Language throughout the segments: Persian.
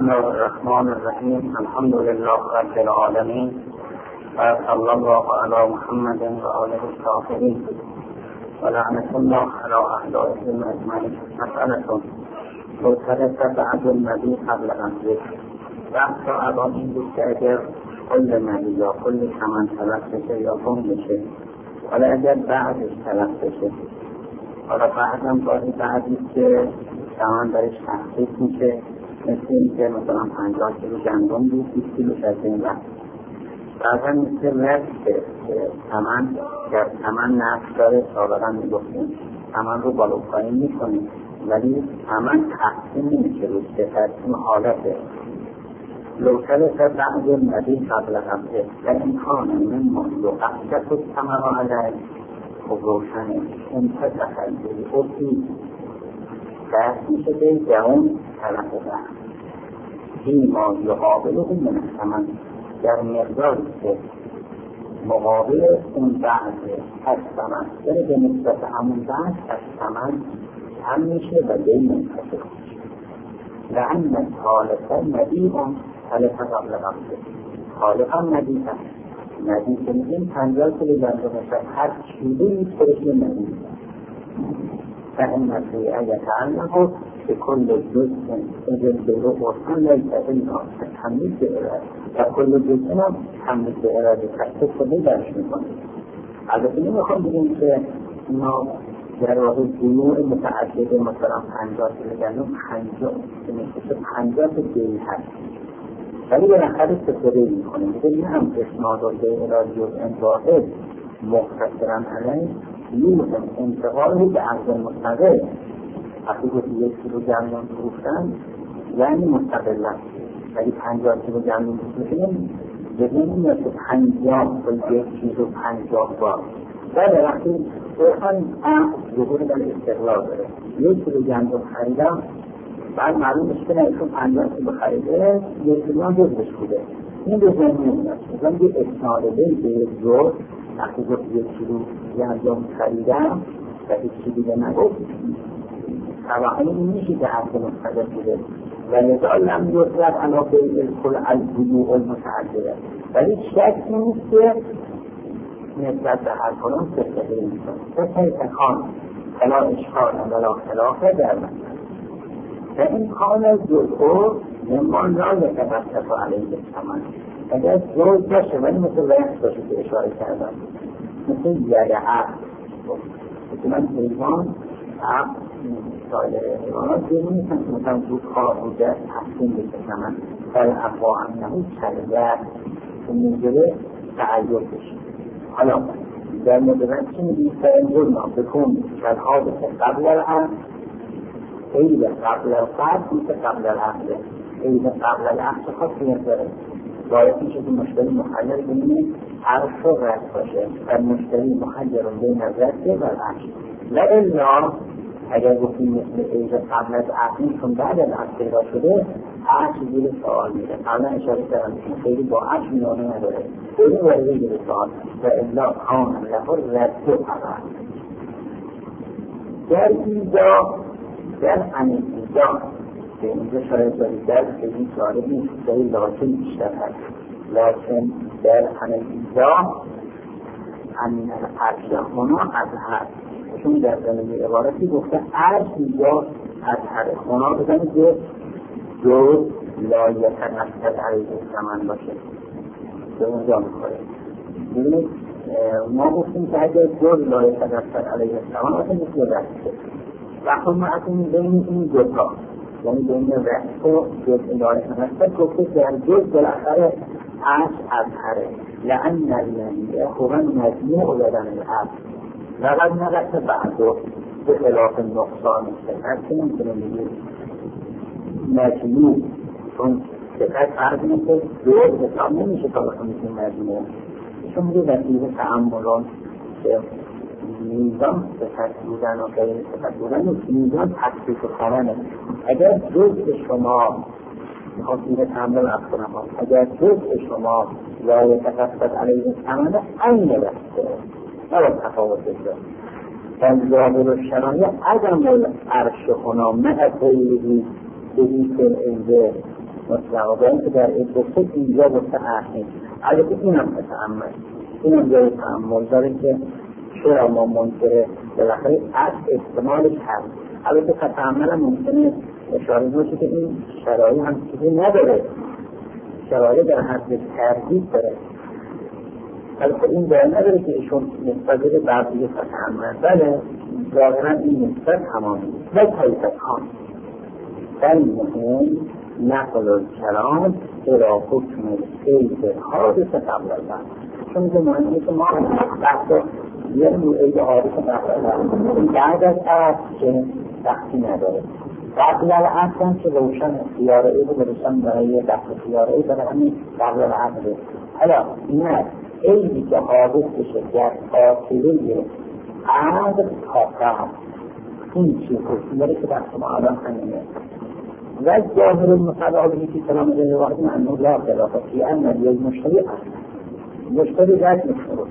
بسم الله الرحمن الرحیم. الحمد لله رب العالمین و صلی الله علی محمد و آله الطاهرین و لعنة الله علی اعدائهم اجمعین. مسئلتون مرتبط بعد النبی قبل انزل. بحث الان این بود که اگر کل نبی یا کل ثمن تلف بشه یا گم بشه، حالا اگر بعدش تلف بشه، حالا بعدم باید بعدی که ثمن درش تحقیق میشه، مثل این که مثلا 50 کیلو گندم بود 20 کیلو شده رفت. بعدا مثل رفت که ثمن نفت داره، سابقا میگفتیم ثمن رو بالا پایین میکنیم ولی ثمن تقسیم نمیشه روش، به تقسیم حالته. لو ثبت بعد النبی قبل قبله و امکان مما یقصد الثمر علیه. خب روشنه انتظر خیلی خودی دست میشه به جوان طرف بعد فیما یقابله من الثمن، در مقداری که مقابل اون بعد از ثمن داره به نسبت همون بعد از ثمن هم میشه و بین منتفق میشه. لأن الخالق ندیب خالق قبل قبله، خالق ندیب هست. ندیب که میگیم 50 کیلو گندم هر کیلویی خودش ندیب فإن البيع يتعلق بكل جزء إذن برؤوسا ليس إلا تحمل بإرادة، وكل جزء تحمل بإرادة تحقیق درش میکنه. البته نمیخوام بگیم که ما در واقع جنوع متعدد مثلا 50 کیلو گندم 50 بیع هست، ولی بالاخره تفریع میکنیم. بگیم هم اسناد و بیع جزء واحد مختصرا علیه یوزن انتقاله به عرض مستقل. وقتی که 1 کیلو گندم فروختن یعنی مستقلن، ولی 50 کیلو گندم فروختن بدون که 50 تا 1 کیلو 50 بار. ولی وقتی بخوان ظهور در استقلال داره، 1 کیلو گندم خریدم، بعد معلوم میشه که ایشون 50 کیلو خریده، 1 کیلو هم جزش بوده. این به ذهن نمیاد. مثلا یه اسناده به جز وقتی گفت 1 کیلو گندم خریدم و هیچ چیزی دیگه نگفت، طبعا این میشه که عرض مستقل بوده و لذا لم یطلق علی بیع الکل البیوع المتعدده. ولی شک نیست که نسبت به هر کدام تفریع میکنه. فکر خان فلا اشکال ولا خلاف در مثلا و این کان جزء ممان لا یتوقف علیه الثمن. اگر جزء باشه ولی مثل رفت باشه که اشاره کردم، مثل یه عقل، مثلا حیوان عقل سایر حیوانات دیگه نیستن که مثلا بود خواه بوده تحسین بکنن بل افوا انهو کلگر که میگره تعییر بشه. حالا در مدرد چی میگیم؟ فانظرنا بکن کالحادث قبل العقل قیل قبل القلب مثل قبل العقل. قیل قبل العقل خواست میگذاره باید میشه که مشتری محیر بینید عرش و رد باشه و مشتری محیر بین رد و عرش. لئلا اگر گفتیم مثل قیل قبل از عقل چون بعد از عقل پیدا شده عرش زیر سوال میره. قبلا اشاره کردم که خیلی با عرش میانه نداره، خیلی وارده زیر سوال و الا کان له رد و قرار. در ایجا در انیجا که اینجا شاید دارید در خیلی سواره نیست، خیلی لازم بیشتر هست، لیکن در انیجا امین الارش هنا از هر چون در زمینی عبارتی گفته عرش اینجا از هر هنا بزنید که جز لایت نفسد علیه الثمن باشه به اونجا میخوره. ببینید ما گفتیم که اگر جز لایت نفسد علیه الثمن باشه مثل رسته و خود معتونی بین این دوتا یعنی بین رسته و جز لایت نفسد گفته در جز بالاخره عرش از هره لأن النبیه خوبا مجموع بدن العرش لقد نقص بعضو به خلاف نقصان سفت که نمیتونه میگه مجموع چون سفت فرض میشه دور حساب نمیشه تا بخون میشه مجموع چون میگه وسیله تعاملان که میزان سفت بودن و غیر سفت بودن میزان تکلیف خانه. اگر جزء شما میخوام دیگه تعامل افکنم اگر جزء شما لایه تقصد علیه الثمن این بسته نباید تفاوت بشه فالظاهر الشرعی عدم العرش هنا مع غیره به این مطلقا باید که در ادوسه اینجا بسته احنید. البته این هم تتعمل، این هم جای تعمل داره که چرا ما منکره بالاخره از احتمالش هست. البته تتعمل هم ممکنه اشاره باشه که این شرایط هم چیزی نداره، شرایط در حد تردید داره، البته این داره نداره که ایشون نسبت به بعضی تتعمل. بله ظاهرا این نسبت همانی و تایفت خان ولی مهم نقل الکلام الى حکم السید حادث قبل البعض، چون که مهمه که ما بحثا یه نوعی حادث قبل البعض بعد از عرض که وقتی نداره. قبل العقل هم که روشن خیاره‌ای رو برسن برای بحث خیاره‌ای برای همین قبل العقل. حالا نه عیبی که حادث بشه در آخره عقل کافر، این چیز داره که بحث ما الان همینه. و ظاهر المتعالی که کلام علیه واحد انه لا خلافتی ان المشتری است مشتری ذات مشترک،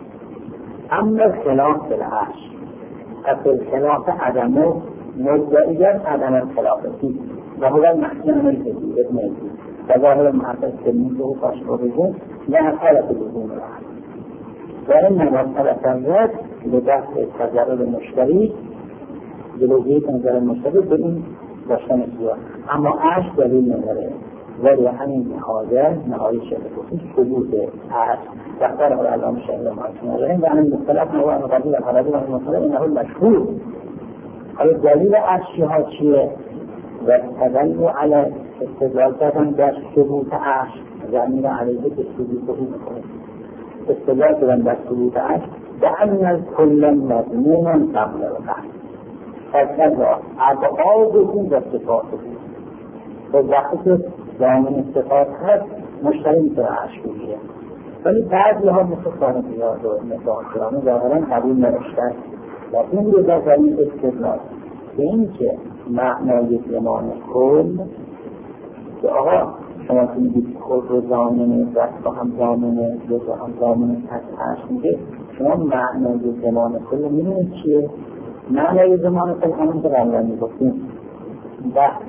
اما خلاف بالعرش اصل خلاف عدم مدعیان عدم الخلافتی و هو المحسن الجدید ابن و ظاهر المحسن سلمیته و فاشقه لا خلف لزوم العرش و انما تلفظت لبحث تجرد المشتری جلوگی تنظر المشتری به این داشتن سیاه، اما عرش دلیل نداره. ولی همین نهایی شده بودی ثبوت عرش دفتر علامه شهر معاصر نداریم و همین مختلف نوع مقابل و حالتی و مختلف اینه مشهور. حالا دلیل عرشی ها چیه؟ و تدلیل علی استدلال کردن در ثبوت عرش زمین علیه که ثبوت او میکنه استدلال کردن در ثبوت عرش به ان کل مضمون قبل و بعد فکرها ابعاد او و صفات او و وقتی که زمین صفات هست مشتری میتونه عرش بگیره. ولی بعضی ها مثل خانقیات و مثل ظاهرا قبول نداشتن و این رو در زمین استدلال به این که معنای زمان کل که آقا شما که میگید کل رو زامنه دست با هم زامنه جز با هم زامنه عرش میگه، شما معنای زمان کل میدونید چیه؟ معنای زمان کل همون که قبلا میگفتیم بحث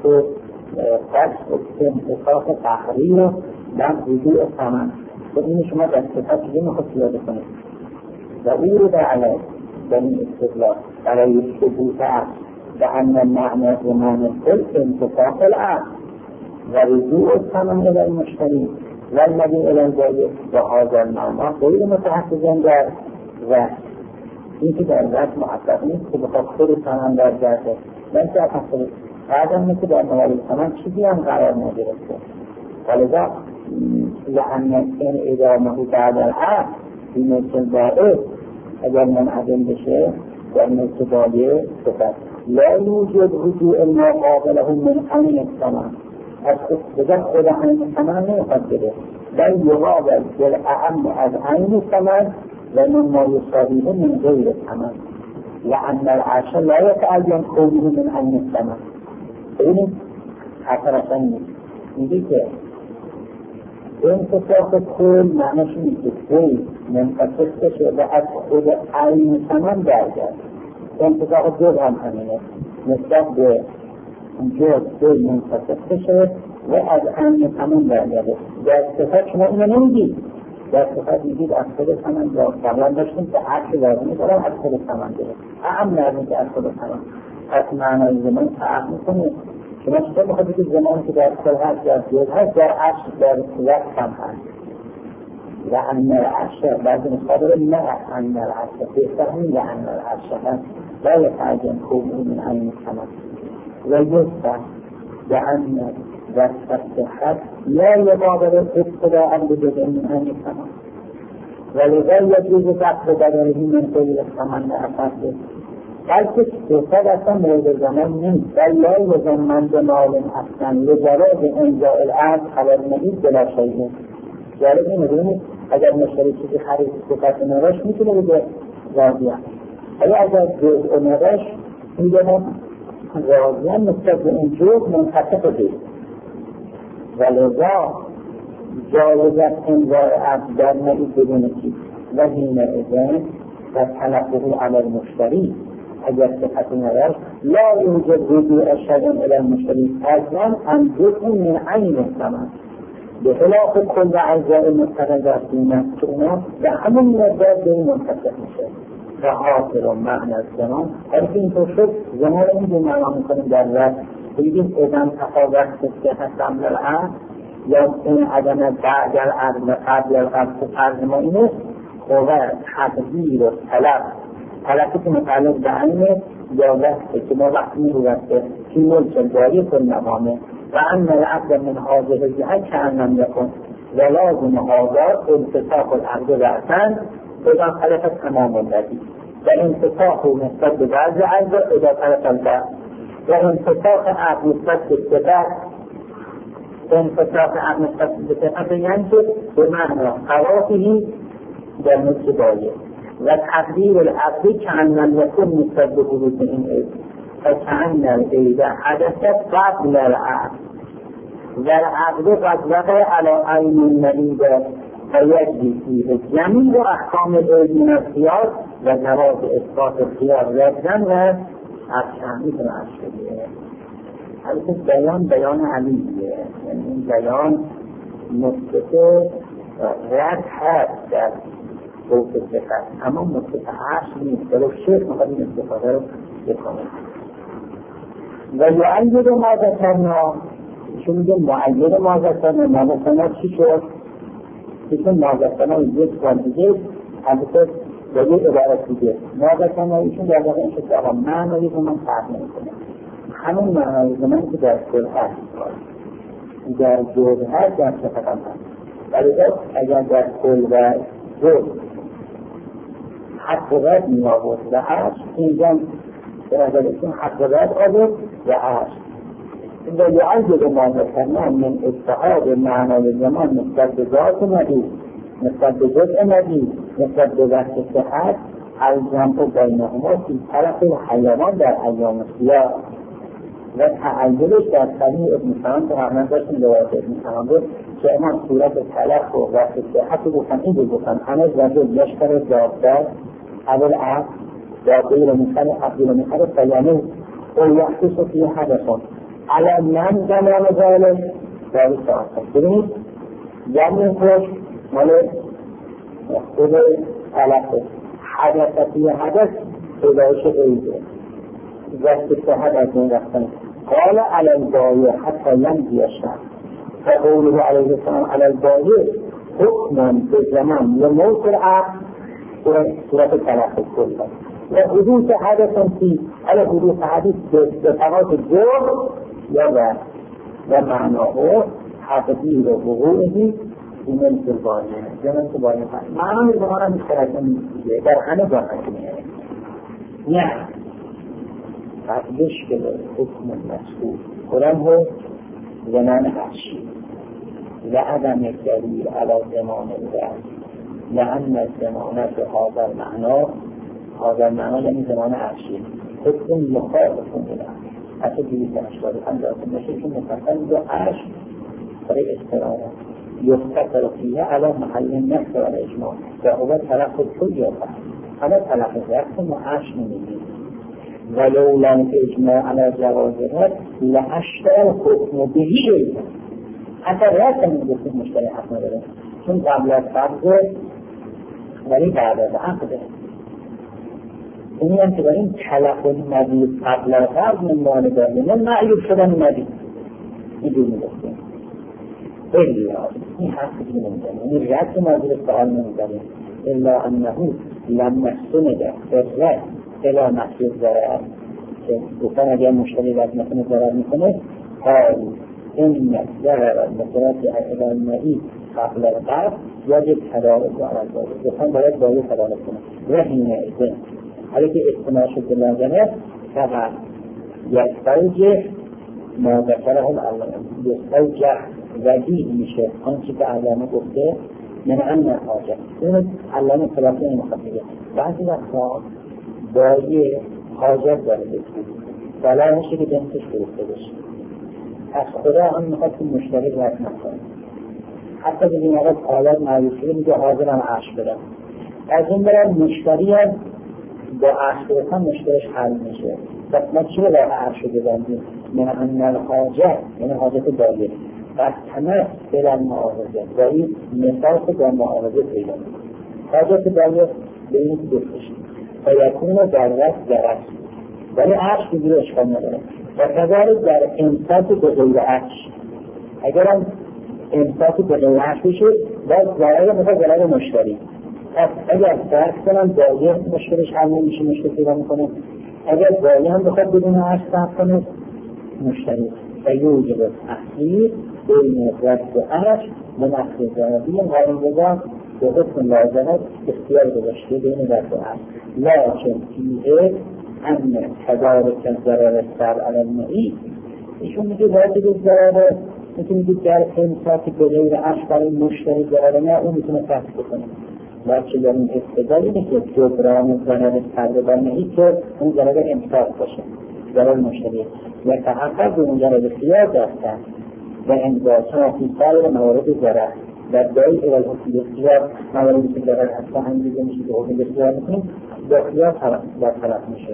انتصاف تحریر و در وضوع ثمن و این شما در صفت چیزی میخواست یاده کنید و او رو در علیه در این استدلال برای ثبوت عرش به ان معنی زمان کل انتصاف العرش و وضوع ثمن الى المشتری و الذی الی ذلک و هذا المعنی غیر متحقق در و این که در ذات محقق نیست که بخواد خود ثمن در ذاته بلکه اصلا بعدم که در موارد ثمن چیزی هم قرار نگرفته ولذا لأن این ادامه بعد العرض این مثل داره اگر منعدم بشه در مثل داره صفت لا یوجد رجوع المقابله من همین الثمن از بگر خود همین ثمن نمیخواد بده بل یقابل بالاهم از همین الثمن و مما یصابیه من غیر الثمن لأن العرش لا يتعین قوله من همین الثمن. ببینید حتی اصلا نیست میگه که انتصاف کل معنیش نیست که کوی منتصف بشه و از خود عین ثمن درگرد. انتصاف جز هم همینه نسبت به جز کوی منتصف بشه و از عین ثمن درگرده. در صفت شما اینو نمیگید، در صفت میگید از خود ثمن قبلا داشتیم که عرش لازمی دارم از خود ثمن داره اهم لازمی که از خود ثمن پس معنای زمان تعق میکنه. شما چطور بخواد بگید زمانی که در کل هست در جز هست در عرش در صورت کم هست لأن العرش بعضی مصادره نه ان العرش بهتر همین لأن العرش هست لا يتعین قوله من همین ثمن و یستن لأن در صحت لا يقابل ابتداء بجزء من همین ثمن ولذا يجوز فقر بدره من غیر الثمن اساسه بلکه صفت اصلا مورد زمان نیست بل لا یزمن بمال اصلا لجواز انجاء العرض خبر ندید بلا شیء. جالب اینه ببینید اگر مشتری چیزی خرید صفت نوش میتونه بگه راضیه، اگر جزء نوش میگه راضیه نسبت به این جزء منخطف بید ولذا جایزت انجاء العرض در نهید بدون چیز و هینه ازن و تلقه علی المشتری اگر صفت نداشت لا یوجد رجوع شیء الی المشتری اصلا ان جزء من عین الثمن به خلاف کل اجزاء مستقلات که اونا به همون مقدار به این منتقل میشه و حاصل و معنی از زمان. اگه اینطور شد زمان رو میدون معنا میکنیم در وقت بگیم ادن تفاوت که هستم للعرض یا این عدم بعد العرض و قبل العرض که فرض ما اینه قوه تقدیر و طلبی که متعلق به اینه یا وقتی که ما وقتی میروسته که ملچل داری کن نمامه و ان العبد من حاضر جهه که انم یکن و لازم حاضر انتصاق العبد رأسن اذا خلق تمام الذی و انتصاق نسبت به بعض عبد اذا خلق البعض و انتصاق عبد نسبت به صفت انتصاق عبد نسبت به صفت یعنی که به معنی قرافی در نسبت باید و تقدیر العبد که انم یکن نسبت به حدود این عبد فكأن العيد حدثت قبل العقد والعقد قد وقع على عين المريض فيجري فيه جميع احكام العيد من الخيار وجواز اثبات الخيار ردا و افشانی شده. البته بیان علیه، یعنی این بیان نکته رد هست در صوت صفت، اما نکته عشق نیست. ولی شیخ میخواد این استفاده رو بکنه و یعید ما ذکرنا، چون میگه معید ما ذکرنا، ما ذکرنا چی شد؟ چون ما ذکرنا یک بار دیگه البته با یک عبارت دیگه ما ذکرنا ایشون در واقع این شد که آقا معنی رو من فرق نمیکنه، همون معنی زمانی که در کل هست در جزء هست در صفت هم هست. ولی اگر در کل و جزء حق رد می آورد و عشق اینجا برادرشون حق رد آورد و عشق و یعید ما ذکرنا من اتحاد معنای زمان نسبت به ذات نبی، نسبت به جزء نبی، نسبت به وقت صحت الجمع بینهما فی طرف الحیوان در ایام سیاه و تعیلش در طریق ابن سلام که همه داشتیم دوارد ابن سلام بود که اما صورت تلق و وقت صحت رو گفتن این رو گفتن همه رجل یشتر دادر اول عقل دادر رو میخره عقل رو میخره فیانه او یخصیص رو فیه حدثان علم من زمان ظالم داری ساعت ببینید یعنی خوش مال خود تلق حدثی حدث پیدایش ایده وقت صحت از این رفتن قال علی البایع حتی یمضی الشهر فقوله علیه السلام علی البایع حکما به زمان یا موت العقل صورت تلقی کل و حدوث حدثا فی علی حدوث حدیث به فقاط جرم یا و معناه تقدیر و وقوعی این مثل بایع جمعه بایع معنی زمان هم مشترکه میگه در همه جا میگه نه قبلش که حکم مسئول قرآن زمان عرشی لعدم دلیل علی زمان الوقت لأن الزمانت هذا المعنى یعنی زمان عرشی حکم مخالف بودن حتی دیویز دانشگاه هم دارتون نشه که مفصل دو عرش برای استراره یفتر فیه علی محل نفس و اجماع و اول تلقی کل یا فرد حالا تلقی وقت ما عرش نمیدیم ولو لم اجماع على جوازها لاشتر حکم بهی حتی رأس نمیگفتیم مشکل حق نداره چون قبل از قبض ولی بعد از عقده اینی هم که داریم تلقی مدید قبل از قبض نمانه داریم من معیوب شدن مدید اینجور میگفتیم خیلی این حق دیگه نمیداریم این رأس مدید سوال نمیداریم الا انه لم نسنده فرد الا محصول ضرر که گفتن اگر مشتری وقت نکنه ضرر میکنه حال این ضرر مصرف اعلانمایی قبل القرض یاجب تدارک و عمل داره گفتن باید باید تدارک کنه رهینه ازن حالی که اجتماع شد به لازمه فقط یستوجه ما ذکره العلامه یستوجه وجیه میشه آنچه که علامه گفته من امن حاجه این علامه خلافه این مخاطبه بعضی وقتا بایه حاجت داره بکنید بلا نشه که جنسش گرفته بشه از خدا هم میخواد که مشتری رد نکنه حتی بگیم آقا حالت معروفی میگه حاضرم عرش بدم از این برای مشتری هم با عرش گرفتن مشکلش حل میشه. پس ما چی رو در عرش ببندیم؟ من ان الحاجه، یعنی حاجت دایره و تمام بلن معاوضه و این مثال با معاوضه پیدا میکنه. حاجت دایره به این دوستش و یکون ضرورت ضرر، ولی عرش بگیره اشکال نداره. و کذالک در امساک به غیر عرش، اگرم امساک به غیر عرش بشه باز ضرر مثل ضرر مشتری. پس اگر فرض کنم دایره مشکلش حل نمیشه، مشکل پیدا میکنه. اگر دایره هم بخواد بدون عرش صرف کنه مشتری و یوجب تحقیق بین رد و عرش منخی ضربی قانون‌گذار به حکم لازمت اختیار گذاشته بین رد و عرش. لکن فیه ان تدارک ضرر سر علی المعید، ایشون میگه واجب ضرر میگه در امساک به غیر عرش برای مشتری ضرر نه، اون میتونه فصل بکنه. بلکه در این استدلال اینه که جبران ضرر فرد بر معید که اون ضرر امساک باشه، ضرر مشتری و تحقق به اون ضرر خیار داشتن و انضاطا فی سایر موارد ضرر و دایی اول حکم بسیار مواردی که ضرر هستا هم دیگه میشه که حکم بسیار میکنیم با خیار برطرف میشه.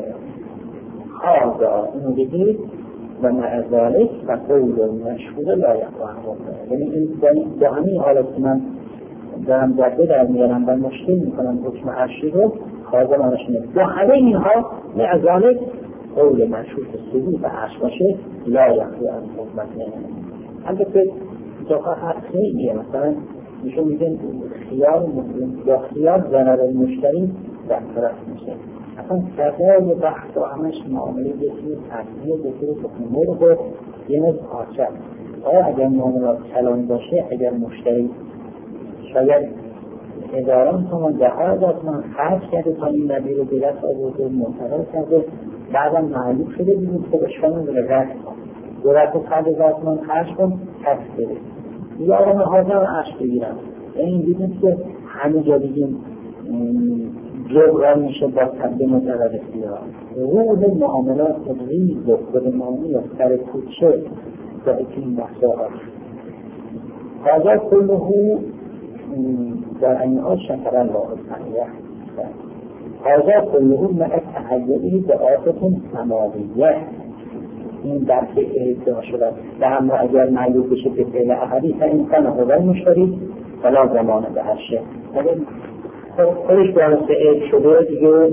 خواهد اینو بگید و معذالک و قول مشهور لایق و هم یعنی این با همین حالت که من دارم جده در میارم و مشکل میکنم حکم عرشی رو خواهد مانشونه با همه اینها معذالک قول مشهور که سبوت عرش باشه لایق و هم حکمت نمونه. البته جاها هر خیلیه، مثلا میشون میگن خیار مسلم یا خیار ضرر مشتری در طرف میشه. اصلا سرده بحث و همش معامله بسید تصمیه بسید بکنه رو یه نوع آچه آیا اگر معاملات کلان باشه، اگر مشتری شاید هزاران تومان ده‌ها تومان خرج کرده تا این نبی رو به دست آورده منتقل کرده، بعدم معلوم شده بیدید که بشکنم رو رد کن دولت رو 100,000 تومان خرج کن پس برید یا آقا حاضر عرش بگیرم. این دیدیم که همه جا دیدیم جبران میشه با تقدیم ضرر اختیار. روح معاملات ریز و خودمانی و سر کوچه و این بحثا حاضر کله در این آن شکر الله تعالی حاضر کله مع تحیلی به آفتون سماویه. این درک ادعا شده و هم اگر معلوم بشه به فعل احدی این کنه اول مشتری فلا زمانه به هر شه خودش برسه اید شده دیگه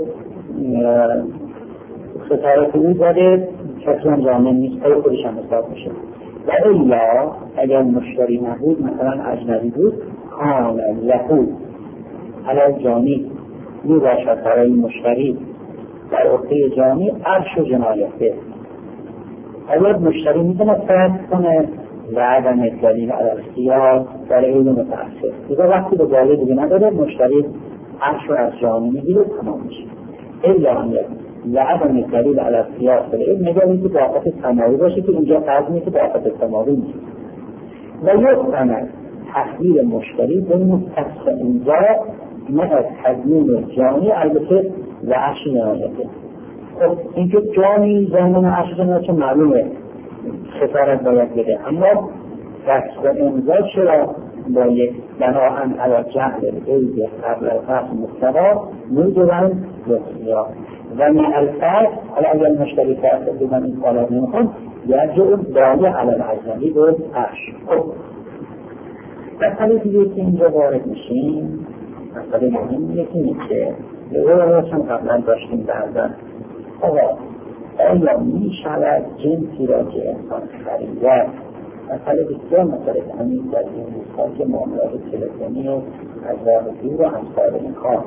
ستاره او زده کسی هم زامن نیست خودش هم حساب میشه. و الا اگر مشتری نبود مثلا اجنبی بود کان لهو علی جانی می باشد برای مشتری در عهده جانی عرش و جنایته. اگر مشتری میتونه فرض کنه و عدم دلیل علی اختیار در عین متأثر دیگه وقتی به جایی دیگه نداره مشتری عرش و از جانی میگیره تمام میشه. الا هم عدم دلیل علی اختیار داره مگر که طاقت سماوی باشه که اینجا فرض میشه که طاقت سماوی نیست و یک تحلیل مشتری بین کسب اینجا نه از تضمین جانی البته و عرش جنایته. خب اینکه جانی زمان عرش جنایته معلومه خسارت باید بده، اما کسب امضا چرا با یک بناهن علا جهل عید قبل الفصل مستقا میدونن بسیار و من الفصل حالا اگر مشتری فرصت بودن این کالات نمیخون یرجعون دالی علا العزمی به عرش. خب مسئله دیگه که اینجا وارد میشیم مسئله مهمیه که نیچه روشن قبلا داشتیم بردن آقا آیا می شود جنسی را که انسان خریده مسئله بسیار مسئله همین در این روزها که معاملات تلفنی و از واقعی و همسار این کار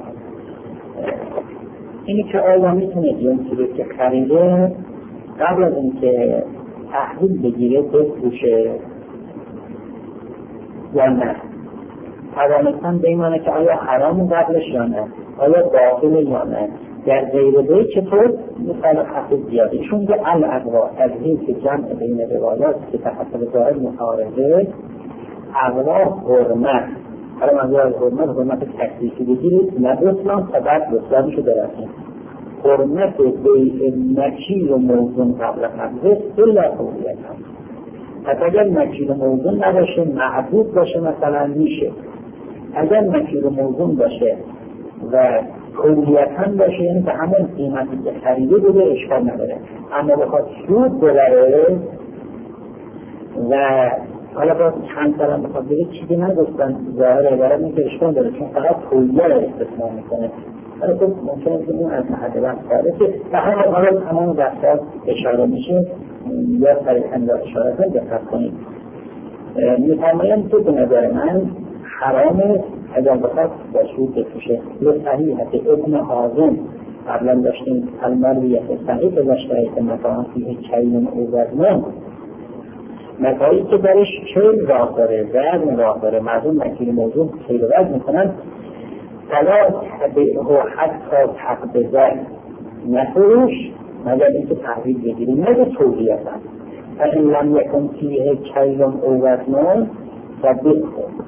اینی که آیا میتونه جنسی رو که خریده قبل از اینکه تحویل بگیره بفروشه یا نه توانستن بیمانه که آیا حرام قبلش یا نه، آیا باطل یا نه، در غیر به چطور مثال حقیق زیاده ایشون که الاقوا از این که جمع بین روایات که تحصیل ظاهر متعارضه اقوا حرمت حالا منظور از حرمت تکلیفی بگیرید ندرستان تا بعد بسیارشو برسیم حرمت بیع مکیل و موزون قبل قبضه الا قولیت هم. پس اگر مکیل و موزون نباشه معبود باشه مثلا میشه، اگر مکیل و موزون باشه و کلیتاً باشه، یعنی به همون قیمتی که خریده بوده اشکال نداره، اما بخواد سود ببره و حالا باز چند سالم بخواد بگه چیزی نگفتن ظاهر عبارت این که اشکال داره چون فقط کلیه رو استثنا میکنه. ولی خب ممکنه که این از محل وقت داره که به همون حالا تمام دستات اشاره میشه یا طریقاً یا اشاره کنید دقت کنید. میفرمایم که به نظر من حرامه اگر بخواد با سود بفروشه. لصحیحة ابن حازم قبلا داشتیم المرویة صحیح بزشتهیت مطاعم فیه کیل او وزن، مطاعی که درش کیل راه داره، وزن راه داره، مردم مکیل موضوع کیل و وزن میکنن، فلا تبعه حتی تقبضه، نفروش مگر اینکه تحویل بگیریم، نه به تولیتا. فإن لم يكن فيه كيل او وزن فبئه.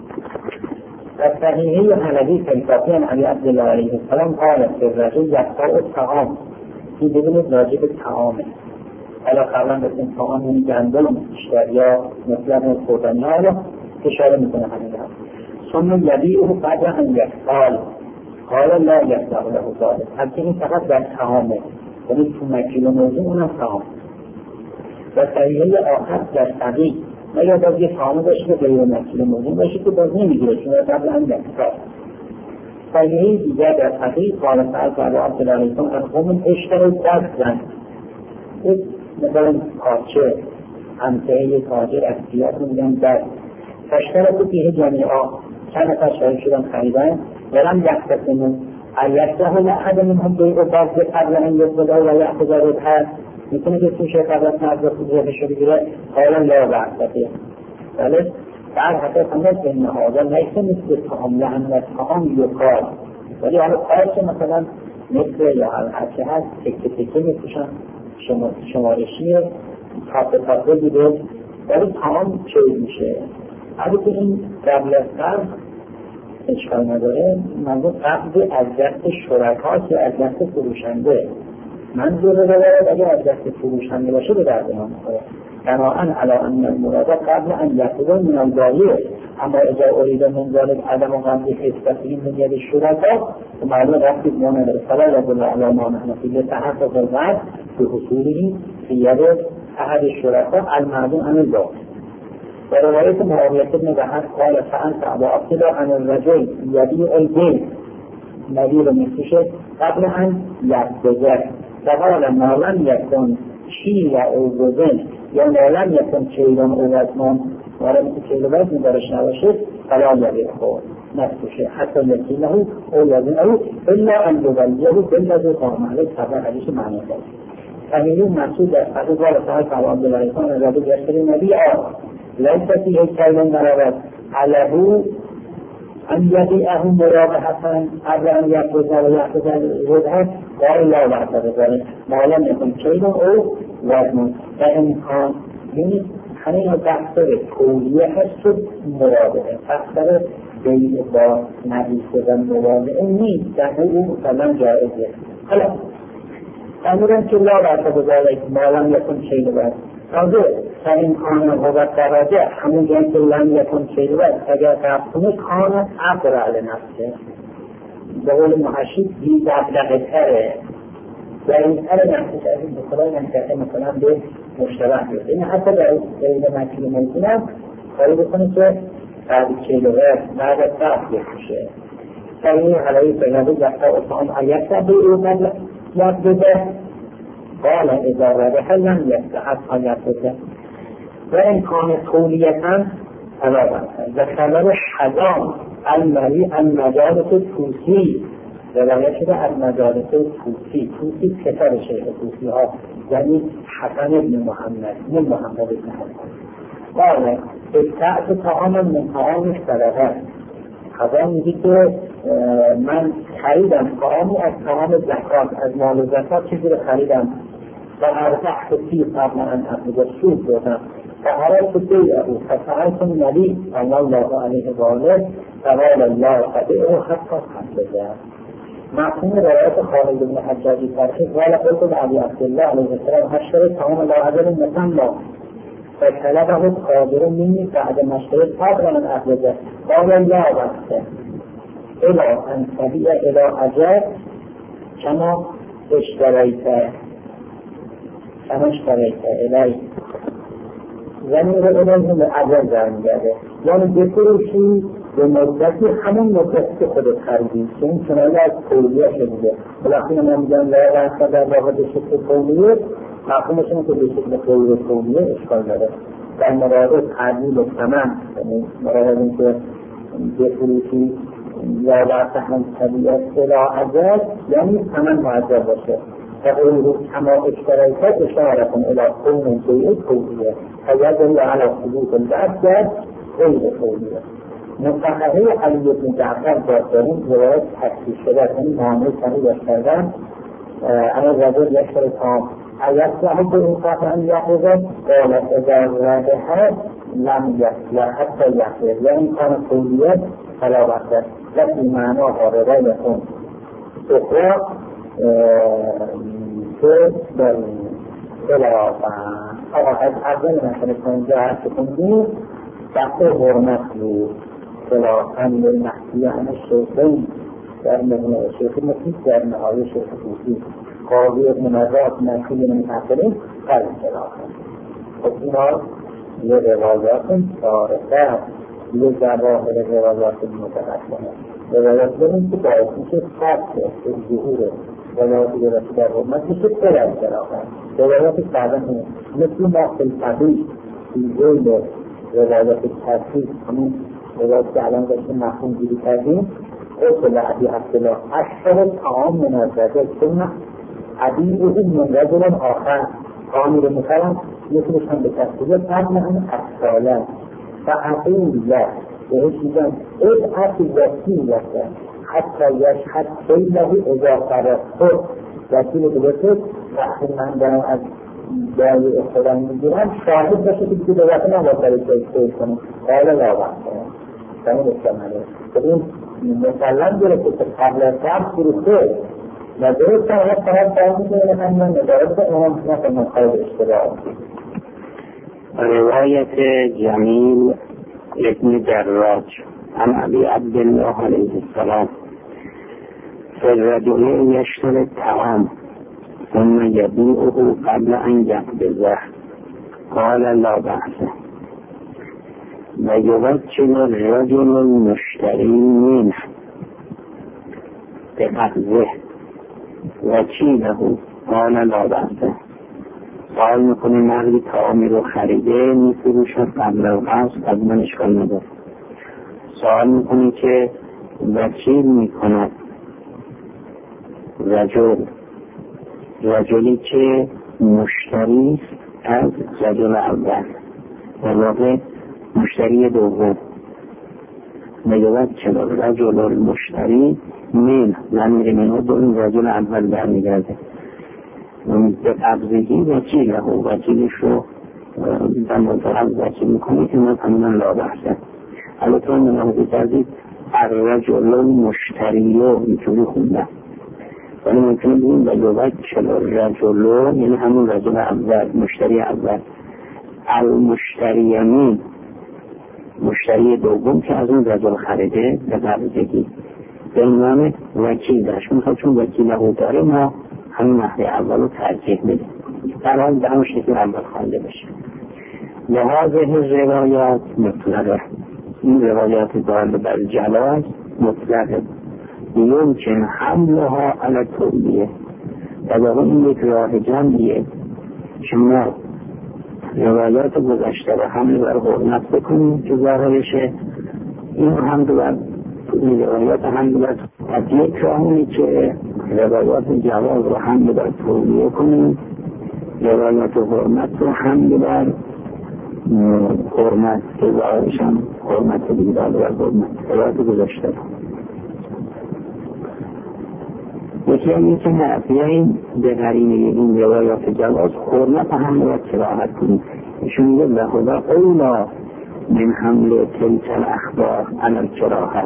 در صحیحه حنبی فیصافی علی عبدالله علیه السلام قالت که الرجل یقطع الطعام، این ببینید راجع به طعامه، حالا قبلا بسیم طعام این گندم بیشتر یا مثلا خوردنی ها رو اشاره میکنه همین هم. ثم یبیعه بعد ان یقطع قال لا یقطع له ذلک، البته این فقط در طعامه، یعنی تو مکیل و موضوع اونم طعام. و صحیحه آخر در صحیح مگر باز یه طعامه باشه که غیر مکیل و موضوع باشه که باز نمیگیره چون قبل ان یقطع. صحیحه دیگر در صحیح قال سألت علی عبدالله علیه السلام ان قوم اشتروا دستن، مثلا پارچه همسایه تاجر از سیاه میگن در فاشترکوا فیه جمیعا، چند نفر شریک شدن خریدن ولم یقتسموا ایسته لأحد منهم بیع بعض قبل ان یقبض و یأخذ ربحه، میتونه که توش قبل از نقض ربحش رو بگیره، قال لا بأس به. بله بعد حتی فهمت این هذا لیس مثل طعام لأن طعام یقال، ولی حالا پارچه مثلا مثل یا هرچه هست تکه تکه میفروشن شمارشیه تاپه تاپه بوده، ولی طعام چه میشه. البته این قبل از قبل اشکال نداره، منظور قبض از دست شرکاست یا از دست فروشنده، منظور رو داره اگر از دست فروشنده باشه به درد ما میخوره. بناءً علی ان المراد قبل ان یأخذ من البایع، اما اذا ارید من ذلك عدم قبض حصته من ید الشرکا معلوم رفتی ما نداره، فلا يدل على ما نحن فيه تحقق الوعد بحصوله في ید احد الشرکا المعلوم عن البایع. و روایت معاویه بن وحد قال فأنت ابا عبدالله عن الرجل یبیع البیع، نبی رو میفروشه قبل ان یقبضه، فقال ما لم یکن کیل او وزن یا ما لم یکن کیل او وزن، وارد که کیل و وزن درش نباشه فلا یبیع خود نفروشه حتی یکیله او وزنه الا ان یبلیه بالذی قام علیه طبع حدیث معنی داره. فهمیدون مقصود در حدیث قال صاحب عبد الرحمن رضی یشتری نبی لیس فیه کیل مرابط علیه ان یبیعه مرابحة قبل ان یقبض و یأخذ ربحه، قال لا بأس بذلك ما لم یکن کیل او وزن. و امکان یعنی همین بحث کولیه هست و مرابحه، بحث بیع با نویسه و مرابحه نیست، در او مثلا جایزه. حالا امورن که لا بأس بذلك ما لم یکن کیل وزن تازه تا این کانه قوت درجه همون جایی که لم یکن کیل وزن اگر قبطونه کانه ابرع لنفسه، به قول محشید بی دقدقه تره و این تر نفسش از این بخلای نکرده مثلا به مشتبه بیده. این حتی در غیر مکیل ممکنم کاری بکنه که بعد کیل وزن بعد از قبط بکشه در این حلایی فیلنده جفته اطعام عیسته به او یاد بده قال اذا ربح لم يستحق حیاتته. و امکان تولیتا و خبر حضام المری المجالس توسی روایت شده از مجالس توسی، توسی پسر شیخ توسی ها یعنی حسن ابن محمد ابن حسن قال ابتعت طعام من طعام صدقه. حضام میگه که من خریدم طعامی از طعام زکات، از مال زکات چیزی رو خریدم و ارزحت فی قبل ان اخذ سود دادم فعرفت بیعه فسألت النبی صلی الله علیه و آله فقال لا تبعه حتی تقبضه. مفهوم روایت خالد بن حجاج فرخی قال قلت لأبي عبدالله علیه السلام اشتري طعام لا اجل مسمى فطلبه القادر مني بعد ما اشتريت قبل ان اخذه قال لا بأس الى ان تبيع الى اجل کما اشتریت الی زمین رو الیه به اجل برمیگرده، یعنی بفروشی به مدتی همون مدتی که خودت خریدی که این کنایه از تولیه شده. وقتی من میگم لا بحث در واقع به شکل تولیه، مفهومش اینه که به شکل غیر تولیه اشکال داره. در مورد تعدیل ثمن، یعنی مورد این که بفروشی یا بحث هم طبیعت الی اجل، یعنی ثمن معجل باشه. فقوله کما اشتریت اشارتون الی کون شیء تولیه فیدل علی ثبوت البعث غیر تولیه. مصححه علی بن جعفر داریم روایت تحقیق شده، یعنی معامله صحیح کردن. اما رجل یشتری تام ایصلح بإنصاف ان یأخذ قال اذا ربح لم یصلح حتی یأخذ، یعنی کان تولیه فلا بأس لفظ معناها روایت اخرى که در خلافن. از اول مثلا کنجا هست کنید بحث حرمت بود خلافن للمحکیه همه شیخین در مهنه شیخی مفید در نهایه شیخ توسی قاضی ابن مدرات محکیه منتقلین قلب خلافن. خب اینا یه روایات صارفه، یه جواهر روایات متقدمه. روایات داریم که باید میشه فتح ظهور روایاتی که رسید در حرمت میشه قلب خلافن. روایات بعدن مثل ما فلسفی فیزول روایات ترکیب، همون روایات که الان داشتیم مفهوم گیری کردیم. قصد عبی عبدالله اشهر تعام من الرجل ثم عبیه من رجل آخر تعامی رو میخرم یکیش هم به تصویه قبل هم اصالا فعقول له بهش میگن ابعث وسیلته حتی یشهد خیله اذا فرسته وسیله که بسید وقتی من دارم از دایی اختدام میگیرم شاهد باشه که دیگه دوقتی من با سریع سید کنم قال لا وقت کنم سمین استعماله. خب این مسلم گرفته که قبل از قبل فروخته و درست هم هست فقط باید میکنه همین ندارد که اونم مثل مخارج اشتباه. روایت جمیل ابن جراج عن ابی عبدالله علیه السلام فالرجل یشتری الطعام ثم یبیعه قبل ان یقبضه قال لا بأس و یوکل الرجل المشتری منه بقبضه وکیله قال لا بأس. سوال میکنه مردی طعامی رو خریده میفروشد قبل از قبض، از من اشکال نداره. سوال میکنه که وکیل میکند رجلی که مشتری از رجل اول در واقع مشتری دوم میگوید چرا رجل المشتری من زمیر منو به این رجل اول برمیگرده به قبضگی وکیله و وکیلش رو در مطلب وکیل میکنه که من کاملا لا بحثه. البته من نمازی کردید الرجل المشتری رو اینجوری خوندم ولی ممکنه بگیم و چرا رجل یعنی همون رجل اول مشتری اول المشتری من مشتری دوم که از اون رجل خریده به قبضگی به عنوان وکیل داشت میخواد چون وکیل او داره ما همین نحوه اول رو ترجیح میدیم در حال به همون شکل اول خوانده بشه. لحاظه روایات مطلقه، این روایات دارنده بر جلاز مطلقه یمکن حملها علی تولیه و در این یک راه جمعیه که ما روایات گذشته رو حمل بر حرمت بکنیم که ظاهرشه این حمل بر این روایات حمل بر از یک راهی که روایات جواز رو حمل بر تولیه کنیم، روایات حرمت رو حمل بر حرمت که ظاهرش هم حرمت دیگه بر حرمت روایات گذشته رو یکی هم این که نفیه به قرینه این روایات جواز حرمت حمل بر کراهت کنیم. ایشون میگه لخدا اولا من حمل تلک الاخبار علی الکراهه.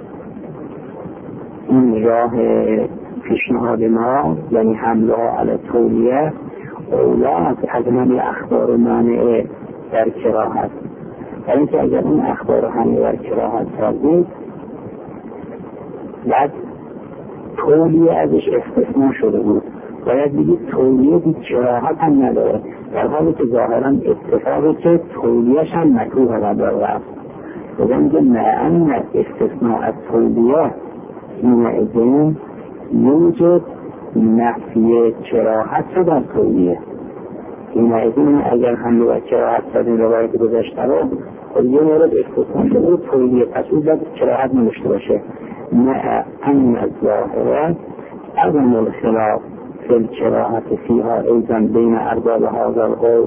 این راه پیشنهاد ما یعنی حمله علی تولیه اولا از من اخبار مانعه در کراهت، برای اینکه اگر این اخبار حمله در کراهت کردید بعد تولیه ازش استثناء شده بود. باید بگید تولیه دید کراهت هم نداره، در حالی که ظاهرا اتفاقی که تولیهش هم مکروه و داره. بودن که نه استثناء از تولیه اینعیدن یوجد نفی کراهت شد از تولیه. اینعیدن اگر هم و کراهت شد این روایت گذاشته رو خود یه مورد استثناء شده بود تولیه، پس اون باید کراهت نداشته باشه. نه ان از ظاهره عدم الخلاف فی الکراهت فیها ایضا بین ارباب هذا القول،